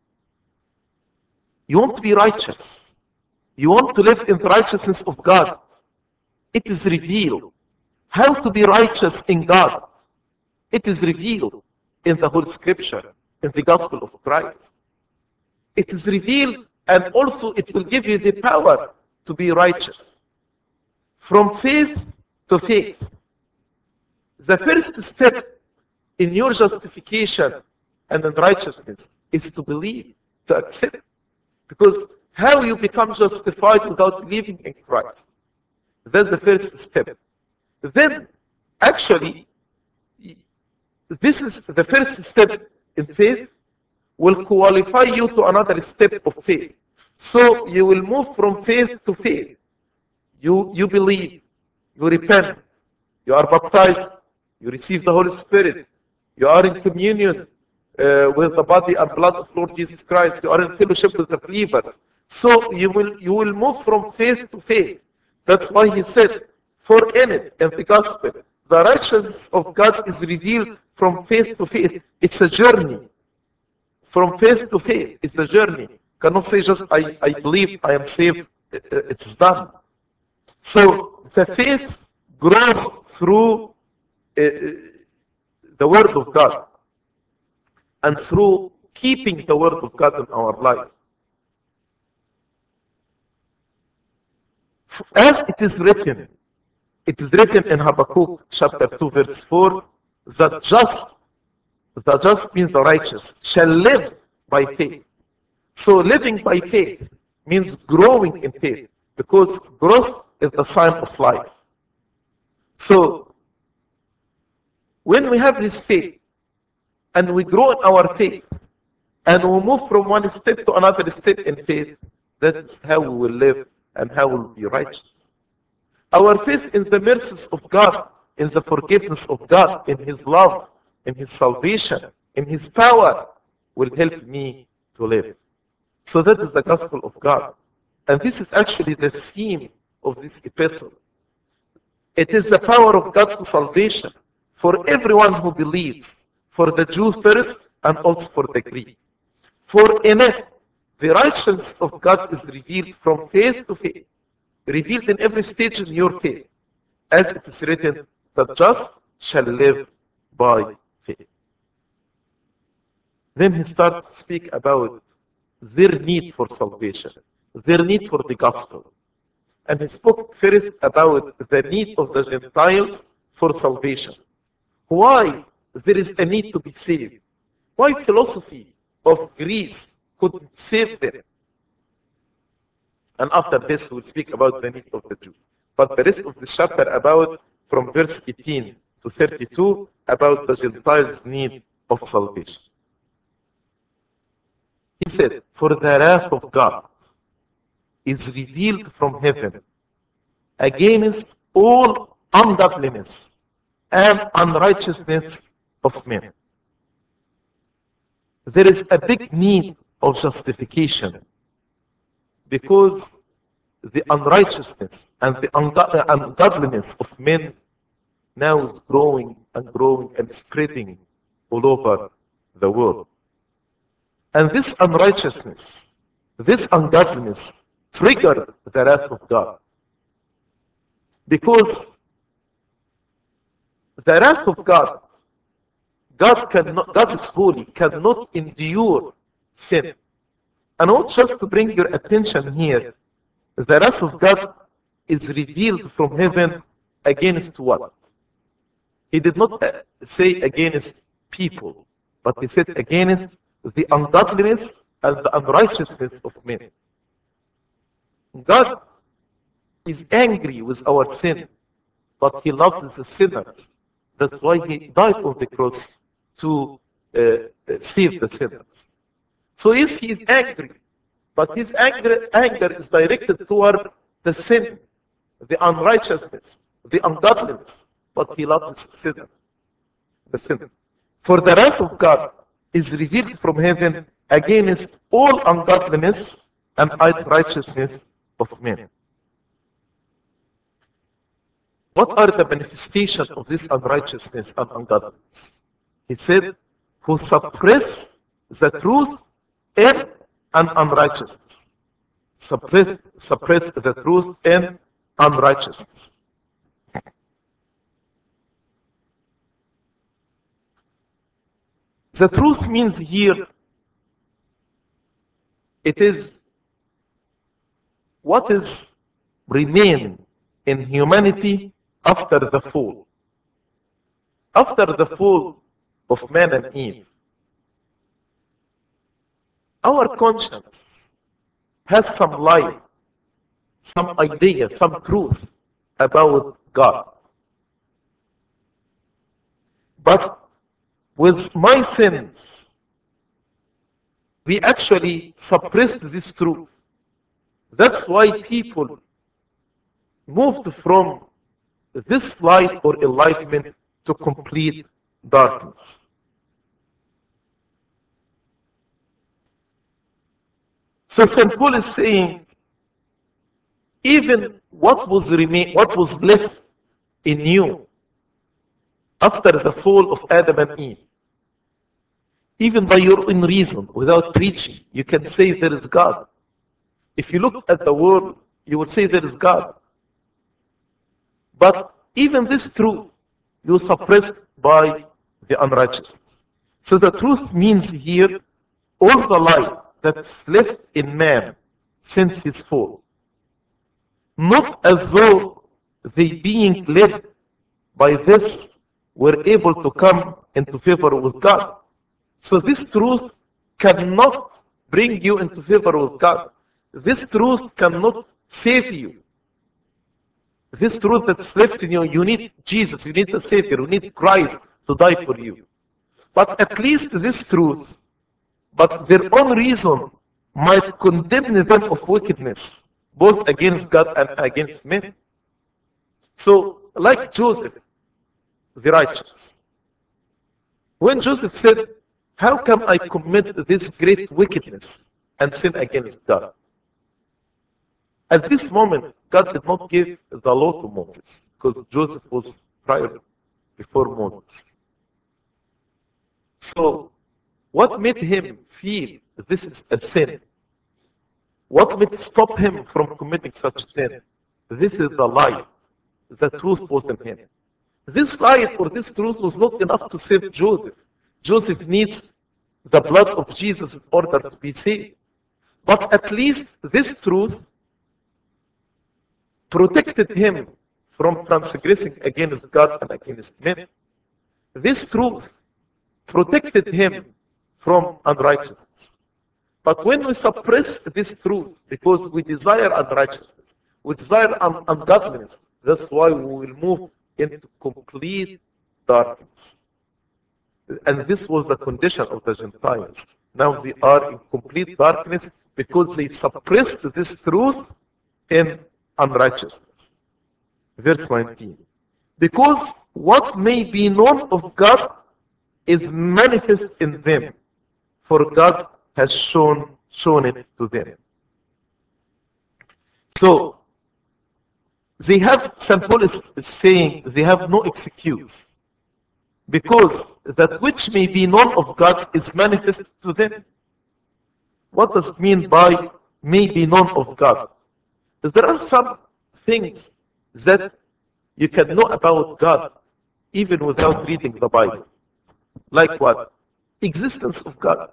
You want to be righteous. You want to live in the righteousness of God. It is revealed. How to be righteous in God. It is revealed in the Holy Scripture, in the gospel of Christ. It is revealed, and also it will give you the power to be righteous. From faith to faith. The first step in your justification and in righteousness is to believe, to accept. Because how you become justified without believing in Christ? That's the first step. Then, actually, this is the first step in faith will qualify you to another step of faith. So you will move from faith to faith. You, you believe, you repent, you are baptized, you receive the Holy Spirit, you are in communion uh, with the body and blood of Lord Jesus Christ, you are in fellowship with the believers. So you will, you will move from faith to faith. That's why he said, for in it, in the gospel, the righteousness of God is revealed from faith to faith. It's a journey. From faith to faith, it's a journey. Cannot say just, I, I believe, I am saved, it's done. So the faith grows through uh, the Word of God and through keeping the Word of God in our life. As it is written, it is written in Habakkuk chapter two verse four, that just, the just means the righteous, shall live by faith. So living by faith means growing in faith, because growth is the sign of life. So when we have this faith, and we grow in our faith, and we move from one step to another step in faith, that's how we will live and how we will be righteous. Our faith in the mercies of God, in the forgiveness of God, in His love, in His salvation, in His power, will help me to live. So that is the gospel of God. And this is actually the theme of this epistle. It is the power of God to salvation for everyone who believes, for the Jew first and also for the Greek. For in it, the righteousness of God is revealed from faith to faith, revealed in every stage in your faith, as it is written, the just shall live by faith. Then he starts to speak about their need for salvation, their need for the gospel. And he spoke first about the need of the Gentiles for salvation. Why there is a need to be saved. Why philosophy of Greece couldn't save them? And after this, we'll speak about the need of the Jews. But the rest of the chapter about, from verse eighteen to thirty-two, about the Gentiles' need of salvation. He said, for the wrath of God is revealed from heaven against all ungodliness and unrighteousness of men. There is a big need of justification because the unrighteousness and the ungodliness of men now is growing and growing and spreading all over the world. And this unrighteousness, this ungodliness, triggered the wrath of God. Because the wrath of God, God cannot, God is holy, cannot endure sin. And I want just to bring your attention here, the wrath of God is revealed from heaven against what? He did not say against people, but he said against the ungodliness and the unrighteousness of men. God is angry with our sin, but he loves the sinners. That's why he died on the cross to uh, save the sinners. So yes, he is angry, but his anger, anger is directed toward the sin, the unrighteousness, the ungodliness, but he loves the sinners. The sinner. For the wrath of God is revealed from heaven against all ungodliness and unrighteousness of men. What are the manifestations of this unrighteousness and ungodliness? He said, who suppress the truth in an unrighteousness. Suppress, suppress the truth in unrighteousness. The truth means here, it is what is remain in humanity after the fall. After the fall of man and Eve, our conscience has some light, some idea, some truth about God. But with my sins, we actually suppressed this truth. That's why people moved from this light or enlightenment to complete darkness. So Saint Paul is saying, even what was remain, what was left in you after the fall of Adam and Eve, even by your own reason, without preaching, you can say there is God. If you look at the world, you will say there is God. But even this truth, you suppressed by the unrighteous. So the truth means here, all the light that's left in man since his fall. Not as though they being led by this were able to come into favor with God. So this truth cannot bring you into favor with God. This truth cannot save you. This truth that's left in you, you need Jesus, you need the Savior, you need Christ to die for you. But at least this truth, but their own reason might condemn them of wickedness, both against God and against men. So, like Joseph, the righteous, when Joseph said, how come I commit this great wickedness and sin against God? At this moment, God did not give the law to Moses, because Joseph was prior, before Moses. So, what made him feel this is a sin? What made stop him from committing such sin? This is the light. The truth was in him. This light or this truth was not enough to save Joseph. Joseph needs the blood of Jesus in order to be saved. But at least this truth protected him from transgressing against God and against men. This truth protected him from unrighteousness. But when we suppress this truth because we desire unrighteousness, we desire un- ungodliness, that's why we will move into complete darkness. And this was the condition of the Gentiles. Now they are in complete darkness because they suppressed this truth in unrighteousness. Verse nineteen. Because what may be known of God is manifest in them, for God has shown, shown it to them. So, they have, Saint Paul is saying, they have no excuse. Because that which may be known of God is manifest to them. What does it mean by may be known of God? There are some things that you can know about God even without reading the Bible. Like what? Existence of God.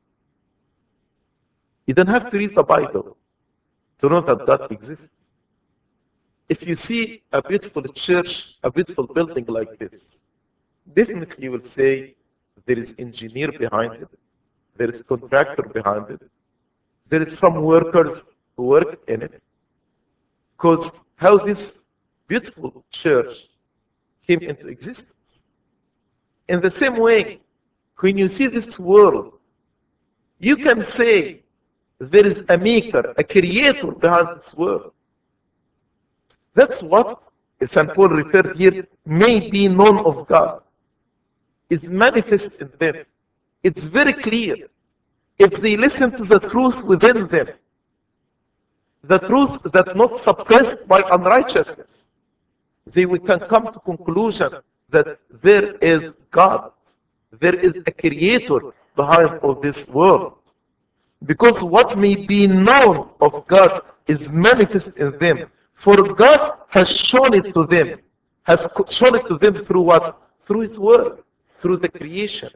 You don't have to read the Bible to know that God exists. If you see a beautiful church, a beautiful building like this, definitely you will say there is engineer behind it, there is contractor behind it, there is some workers who work in it. Because how this beautiful church came into existence. In the same way, when you see this world, you can say there is a maker, a creator behind this world. That's what Saint Paul referred here, may be known of God, is manifest in them. It's very clear. If they listen to the truth within them, the truth that not suppressed by unrighteousness, they we can come to conclusion that there is God, there is a creator behind all this world. Because what may be known of God is manifest in them. For God has shown it to them. Has shown it to them through what? Through His Word, through the creation.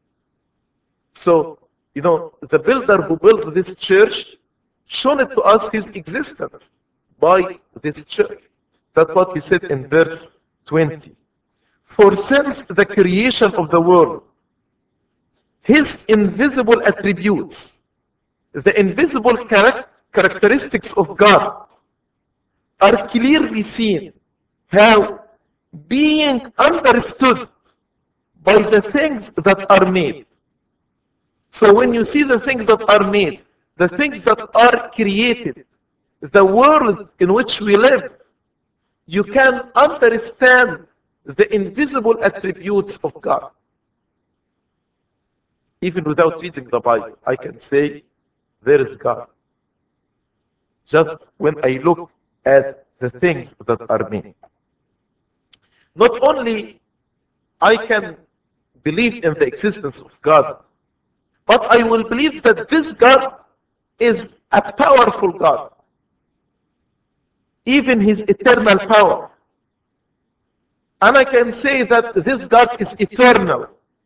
So, you know, the builder who built this church shown it to us His existence by this church. That's what he said in verse twenty. For since the creation of the world, His invisible attributes, the invisible charac- characteristics of God, are clearly seen, how being understood by the things that are made. So when you see the things that are made, the things that are created, the world in which we live, you can understand the invisible attributes of God. Even without reading the Bible, I can say there is God. Just when I look at the things that are made. Not only I can believe in the existence of God, but I will believe that this God is a powerful God. Even His eternal power. And I can say that this God is eternal.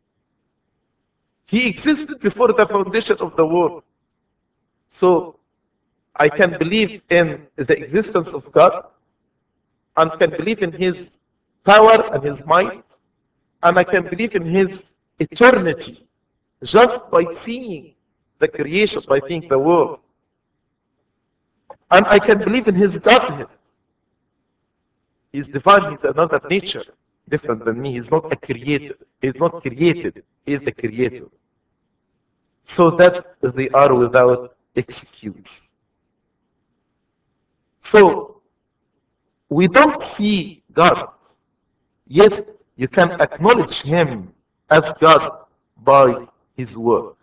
He existed before the foundation of the world. So I can believe in the existence of God and can believe in His power and His might, and I can believe in His eternity just by seeing the creation, by seeing the world. And I can believe in His Godhead. He's divine, He's another nature, different than me. He's not a creator. He's not created. He is the creator. So that they are without excuse. So, we don't see God, yet you can acknowledge Him as God by His word.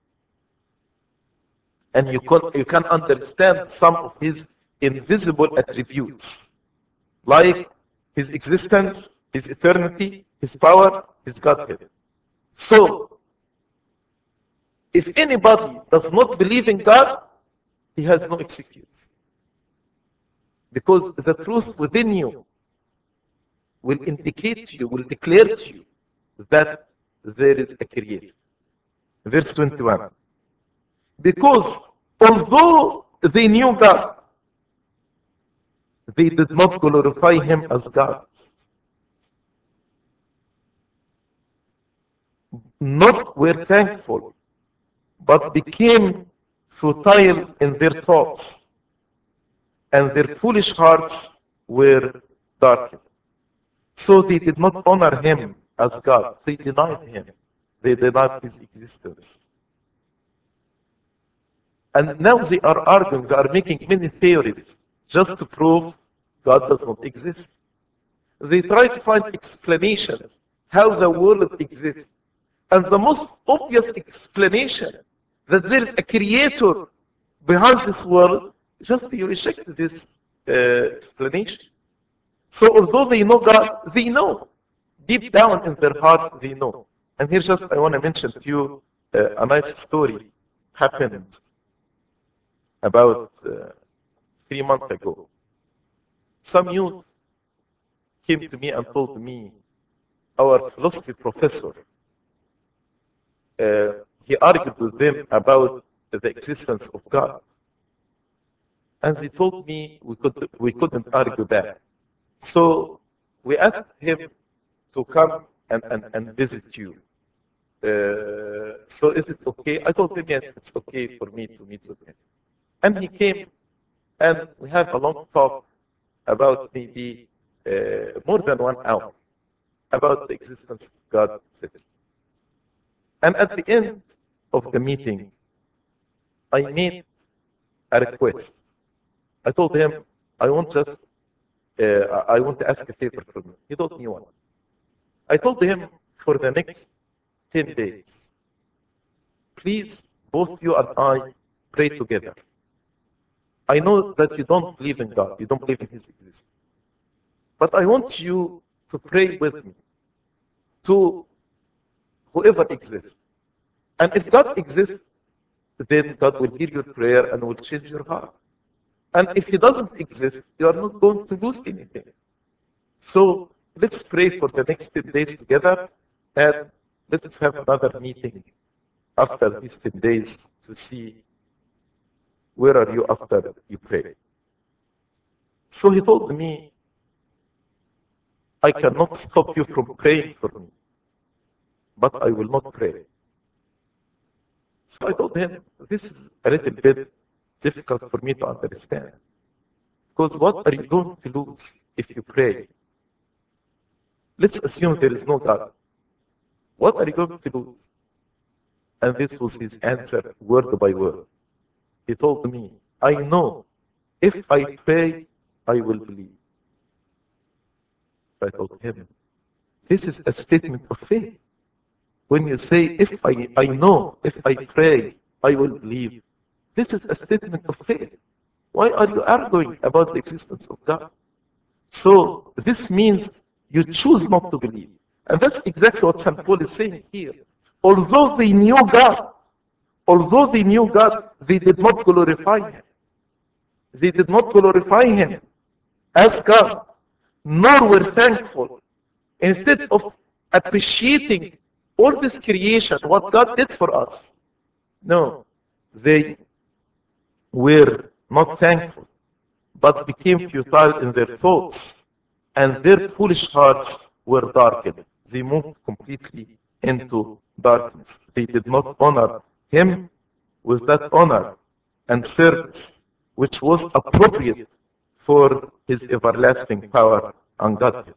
And you can, you can understand some of His invisible attributes, like His existence, His eternity, His power, His Godhead. So, if anybody does not believe in God, he has no excuse. Because the truth within you will indicate to you, will declare to you that there is a creator. Verse twenty-one. Because although they knew God, they did not glorify Him as God, not were thankful, but became futile in their thoughts, and their foolish hearts were darkened. So they did not honor him as God. They denied him. They denied his existence. And now they are arguing, they are making many theories just to prove God does not exist. They try to find explanations how the world exists. And the most obvious explanation that there is a creator behind this world, just they reject this uh, explanation. So although they know God, they know. Deep down in their heart, they know. And here just I want to mention to you uh, a nice story happened about uh, three months ago. Some youth came to me and told me, our philosophy professor, uh, he argued with them about the existence of God. And they told me we, could, we couldn't argue back. So we asked him to come and, and, and visit you. Uh, so is it okay? I told him, yes, it's okay for me to meet with him. And he came, and we had a long talk about maybe uh, more than one hour about the existence of God, et cetera. And at the end of the meeting, I made a request. I told him, I want just, uh, I want to ask a favor from you. He told me one. I told him, for the next ten days, please, both you and I pray together. I know that you don't believe in God, you don't believe in His existence. But I want you to pray with me to whoever exists. And if God exists, then God will hear your prayer and will change your heart. And if He doesn't exist, you are not going to lose anything. So let's pray for the next ten days together, and let's have another meeting after these ten days to see where are you after you pray. So he told me, I cannot stop you from praying for me, but I will not pray. So I told him, this is a little bit difficult for me to understand. Because what are you going to lose if you pray? Let's assume there is no God. What are you going to lose? And this was his answer, word by word. He told me, I know if I pray, I will believe. So I told him, this is a statement of faith. When you say, if I, I know, if I pray, I will believe, this is a statement of faith. Why are you arguing about the existence of God? So this means you choose not to believe. And that's exactly what Saint Paul is saying here. Although they knew God, although they knew God, they did not glorify Him. They did not glorify Him as God, nor were thankful. Instead of appreciating all this creation, what God did for us, no, they were not thankful, but became futile in their thoughts, and their foolish hearts were darkened. They moved completely into darkness. They did not honor Him with that honor and service which was appropriate for His everlasting power and Godhead.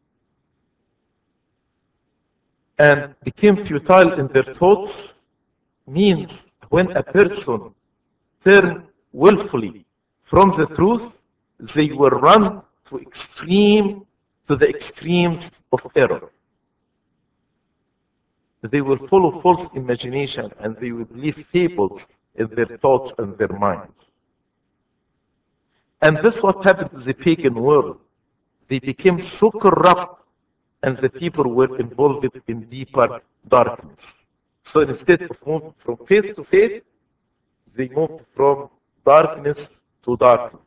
And became futile in their thoughts means when a person turn willfully from the truth, they will run to extreme, to the extremes of error. They will follow false imagination and they will believe fables in their thoughts and their minds. And this is what happened to the pagan world. They became so corrupt and the people were involved in deeper darkness. So instead of moving from faith to faith, they moved from darkness to darkness.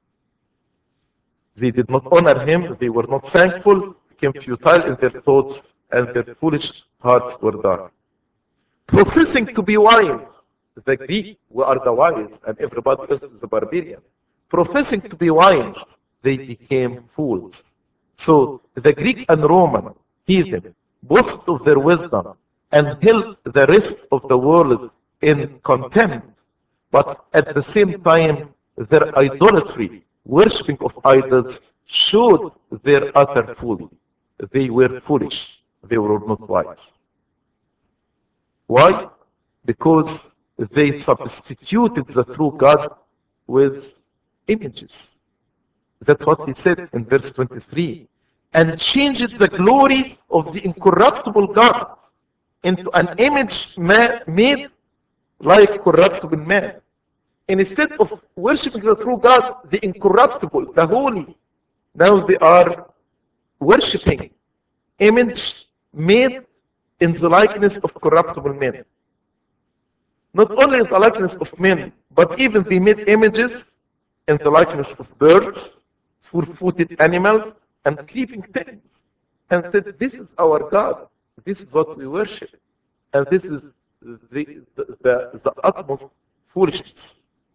They did not honor Him, they were not thankful, became futile in their thoughts, and their foolish hearts were dark. Professing to be wise, the Greek were the wise, and everybody else is the barbarian. Professing to be wise, they became fools. So the Greek and Roman heathen boast of their wisdom, and held the rest of the world in contempt. But at the same time, their idolatry, worshipping of idols, showed their utter folly. They were foolish. They were not wise. Why? Because they substituted the true God with images. That's what he said in verse twenty-three. And changed the glory of the incorruptible God into an image ma- made like corruptible man. And instead of worshiping the true God, the incorruptible, the holy, now they are worshiping image made in the likeness of corruptible men. Not only in the likeness of men, but even they made images in the likeness of birds, four-footed animals, and creeping things. And said, this is our God. This is what we worship. And this is the, the, the, the utmost foolishness.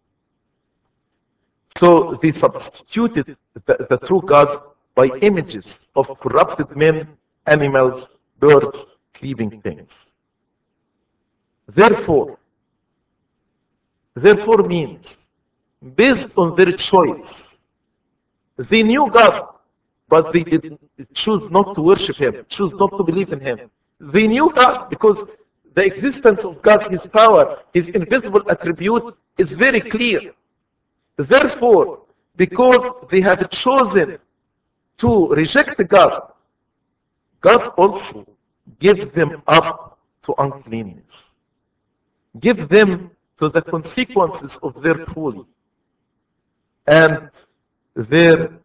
So they substituted the, the true God by images of corrupted men, animals, birds, creeping things. Therefore, therefore means, based on their choice, they knew God, but they did choose not to worship Him, choose not to believe in Him. They knew God because the existence of God, His power, His invisible attribute is very clear. Therefore, because they have chosen to reject God, God also gives them up to uncleanness. Give them to the consequences of their folly and their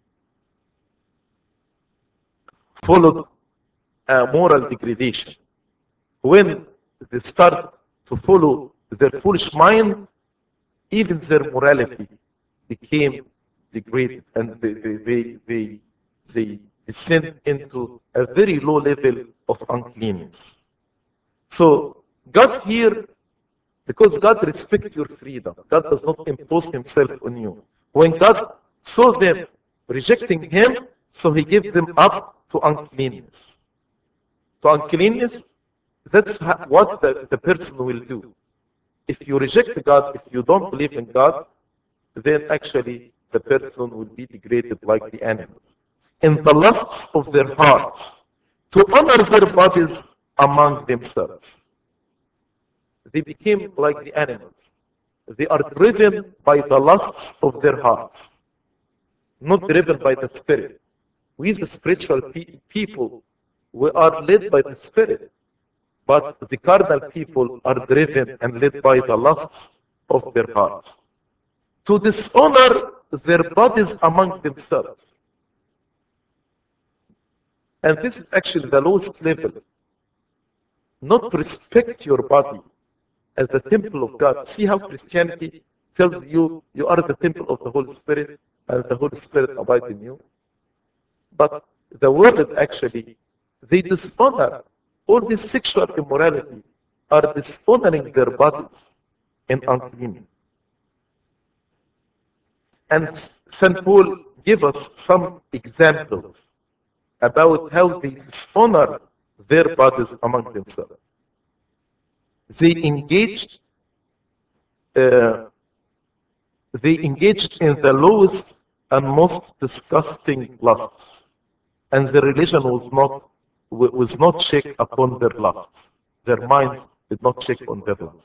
followed uh, moral degradation. When they start to follow their foolish mind, even their morality became degraded, and they, they, they, they, they descend into a very low level of uncleanness. So God here, because God respects your freedom, God does not impose Himself on you. When God saw them rejecting Him, so He gave them up to uncleanness. To uncleanness, that's what the, the person will do. If you reject God, if you don't believe in God, then actually the person will be degraded like the animals. In the lusts of their hearts, to honor their bodies among themselves. They became like the animals. They are driven by the lusts of their hearts, not driven by the Spirit. We, the spiritual pe- people, we are led by the Spirit. But the carnal people are driven and led by the lusts of their hearts. To dishonor their bodies among themselves. And this is actually the lowest level. Not to respect your body as the temple of God. See how Christianity tells you you are the temple of the Holy Spirit and the Holy Spirit abides in you. But the world actually, they dishonor all this sexual immorality, are dishonoring their bodies in uncleanness. And Saint Paul gave us some examples about how they dishonor their bodies among themselves. They engaged, uh, they engaged in the lowest and most disgusting lusts, and the religion was not was not checked upon their lusts. Their minds did not check on their lusts.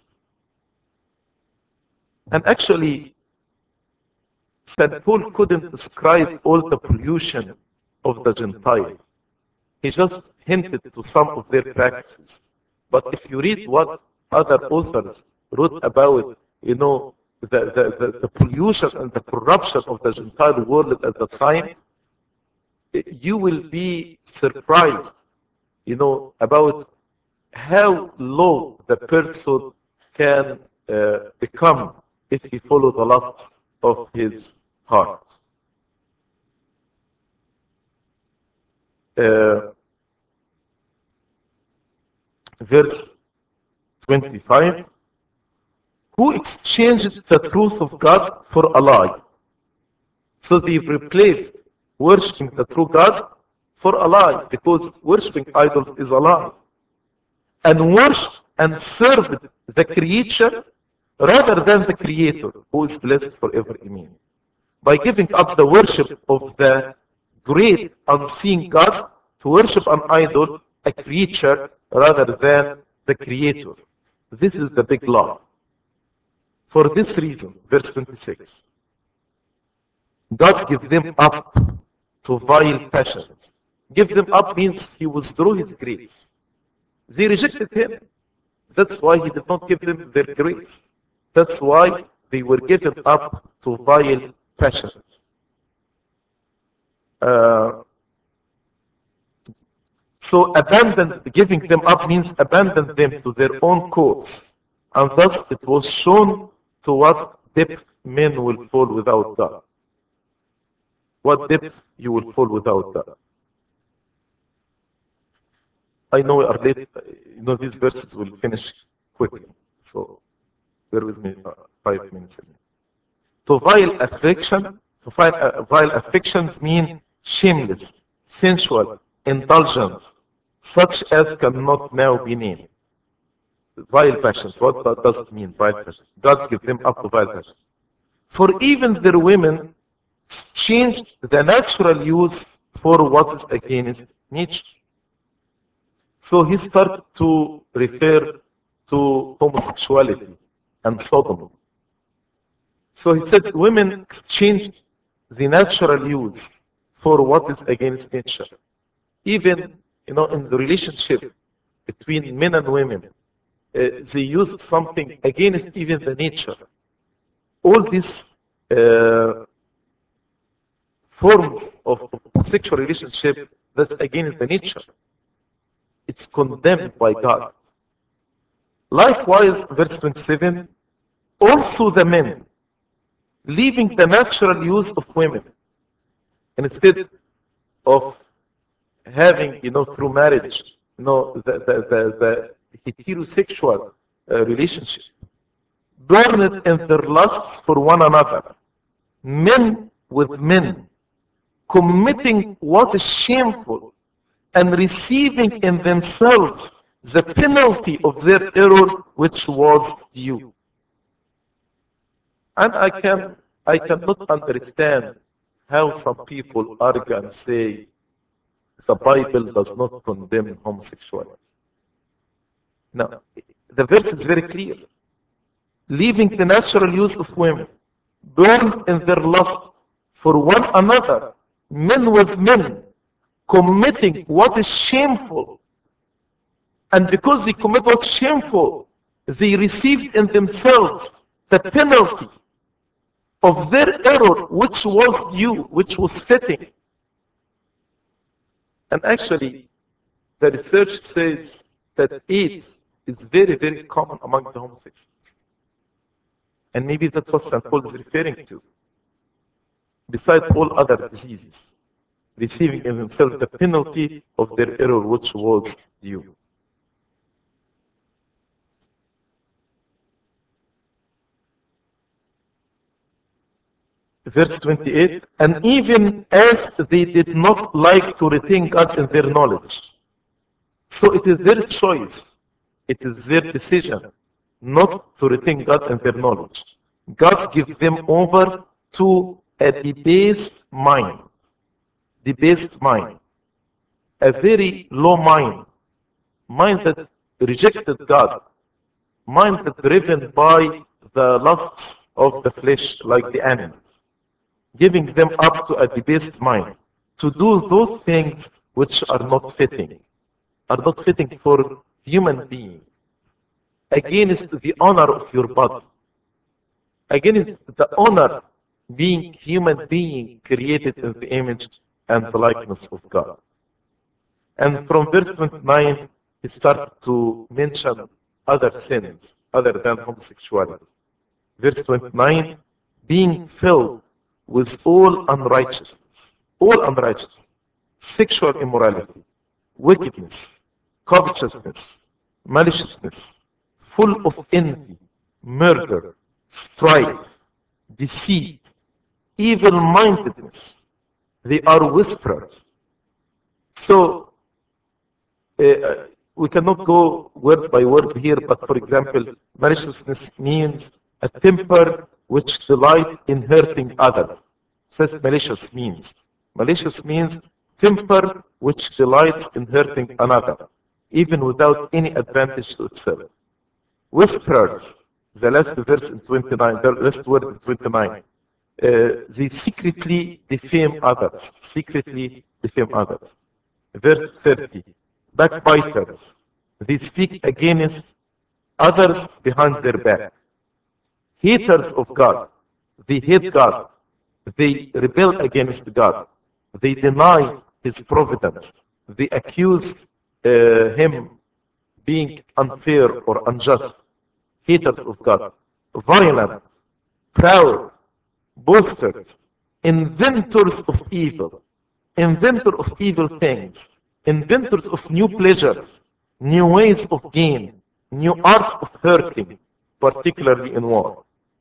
And actually, Saint Paul couldn't describe all the pollution of the Gentile. He just hinted to some of their practices. But if you read what other authors wrote about, you know, the, the, the, the pollution and the corruption of the Gentile world at the time, you will be surprised, you know, about how low the person can uh, become if he follows the lusts of his heart. Uh, verse twenty-five, who exchanged the truth of God for a lie. So they replaced worshiping the true God for a lie, because worshiping idols is a lie. and worshiped and served the creature rather than the Creator, who is blessed forever. Amen. By giving up the worship of the great unseen God to worship an idol, a creature, rather than the Creator. This is the big lie. For this reason, verse twenty-six, God gives them up to vile passions. Give them up means he withdrew his grace. They rejected him. That's why he did not give them their grace. That's why they were given up to vile passions. Uh, so abandon, giving them up means abandon them to their own course. And thus it was shown to what depth men will fall without God. What depth you will fall without God. I know we are late. You know, these verses will finish quickly. So bear with me uh, five minutes. To vile affection, to vile, uh, vile affections mean shameless, sensual, indulgence, such as cannot now be named. Vile passions. What that does it mean? Vile passions. God give them up to vile passions. For even their women changed the natural use for what is against nature. So he started to refer to homosexuality and sodomy. So he said women changed the natural use for what is against nature. Even, you know, in the relationship between men and women, uh, they use something against even the nature. All these uh, forms of, of sexual relationship that's against the nature, it's condemned by God. Likewise, verse twenty-seven, also the men, leaving the natural use of women, instead of having, you know, through marriage, you know, the, the, the, the heterosexual uh, relationship, burned in their lusts for one another, men with men, committing what is shameful, and receiving in themselves the penalty of their error which was due. And I can I cannot understand how some people argue and say the Bible does not condemn homosexuality. No, the verse is very clear. Leaving the natural use of women, burned in their lust for one another, men with men, committing what is shameful. And because they commit what's shameful, they received in themselves the penalty of their error, which was due, which was fitting. And actually, the research says that AIDS is very, very common among the homosexuals. And maybe that's what Saint Paul is referring to. Besides all other diseases, receiving in themselves the penalty of their error, which was due. Verse twenty-eight, and even as they did not like to retain God in their knowledge. So it is their choice, it is their decision not to retain God in their knowledge. God gives them over to a debased mind. Debased mind. A very low mind. Mind that rejected God. Mind that driven by the lusts of the flesh like the animals. Giving them up to a debased mind, to do those things which are not fitting, are not fitting for human being, against the honor of your body, against the honor being human being created in the image and the likeness of God. And from verse twenty-nine, he starts to mention other sins other than homosexuality. Verse twenty-nine, being filled with all unrighteousness, all unrighteousness, sexual immorality, wickedness, covetousness, maliciousness, full of envy, murder, strife, deceit, evil-mindedness. They are whisperers. So, uh, we cannot go word by word here, but for example, maliciousness means a temper which delights in hurting others. Says malicious means. Malicious means temper which delights in hurting another, even without any advantage to itself. Whisperers, the last verse in twenty-nine, the last word in twenty-nine, uh, they secretly defame others, secretly defame others. Verse thirty, backbiters, they speak against others behind their back. Haters of God, they hate God, they rebel against God, they deny His providence, they accuse uh, Him being unfair or unjust, haters of God, violent, proud, boasters, inventors of evil, inventor of evil things, inventors of new pleasures, new ways of gain, new arts of hurting, particularly in war.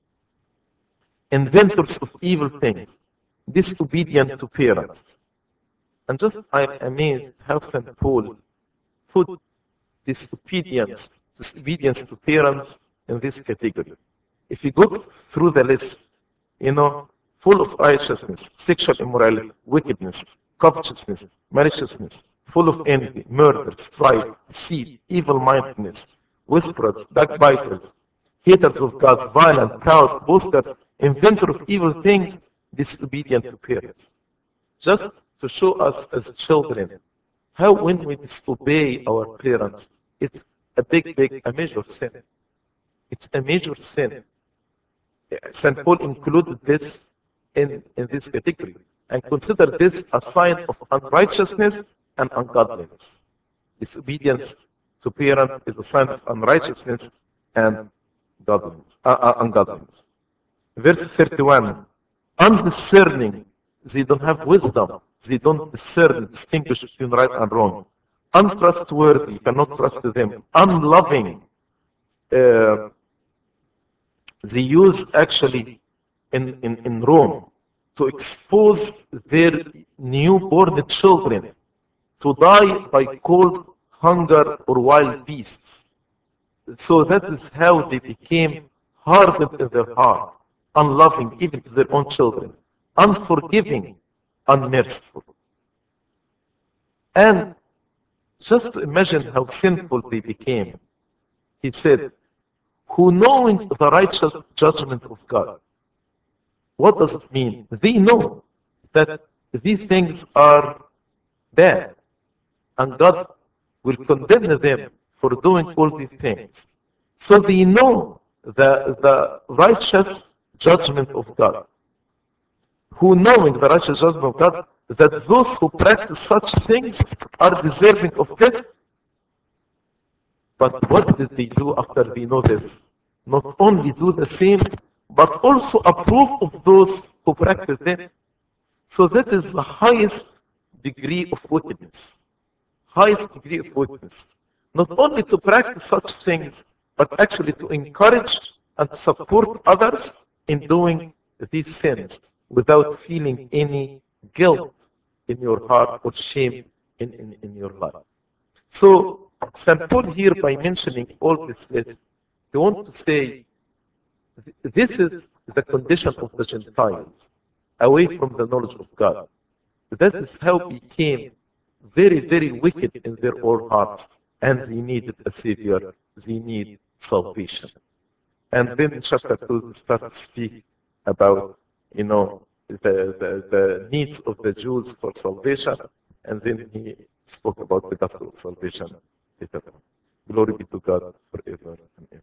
Inventors of evil things, disobedient to parents. And just I'm amazed how Saint Paul put disobedience, disobedience to parents in this category. If you go through the list, you know, full of righteousness, sexual immorality, wickedness, covetousness, maliciousness, full of envy, murder, strife, deceit, evil-mindedness, whisperers, backbiters, haters of God, violent, proud, boasters, inventor of evil things, disobedient to parents. Just to show us as children how when we disobey our parents, it's a big, big, a major sin. It's a major sin. Saint Paul included this in, in this category and consider this a sign of unrighteousness and ungodliness. Disobedience to parents is a sign of unrighteousness and godliness, uh, uh, ungodliness. Verse thirty-one, undiscerning, they don't have wisdom, they don't discern, distinguish between right and wrong. Untrustworthy, you cannot trust them. Unloving, uh, they use actually in, in, in Rome to expose their newborn children to die by cold, hunger, or wild beasts. So that is how they became hardened in their heart, unloving even to their own children, unforgiving, unmerciful. And just to imagine how sinful they became, he said, who knowing the righteous judgment of God. What does it mean? They know that these things are bad, and God will condemn them for doing all these things. So they know the, the righteous judgment of God. Who knowing the righteous judgment of God, that those who practice such things are deserving of death. But what did they do after they know this? Not only do the same, but also approve of those who practice them. So that is the highest degree of wickedness. Highest degree of wickedness. Not only to practice such things, but actually to encourage and support others in doing these sins without feeling any guilt in your heart or shame in, in, in your life. So Saint Paul here, by mentioning all this list, they want to say this is the condition of the Gentiles, away from the knowledge of God. That is how they became very, very wicked in their own hearts, and they needed a Savior, they need salvation. And then in chapter two, they start to speak about, you know, the, the, the needs of the Jews for salvation, and then he spoke about the gospel of salvation later on. Glory be to God forever and ever.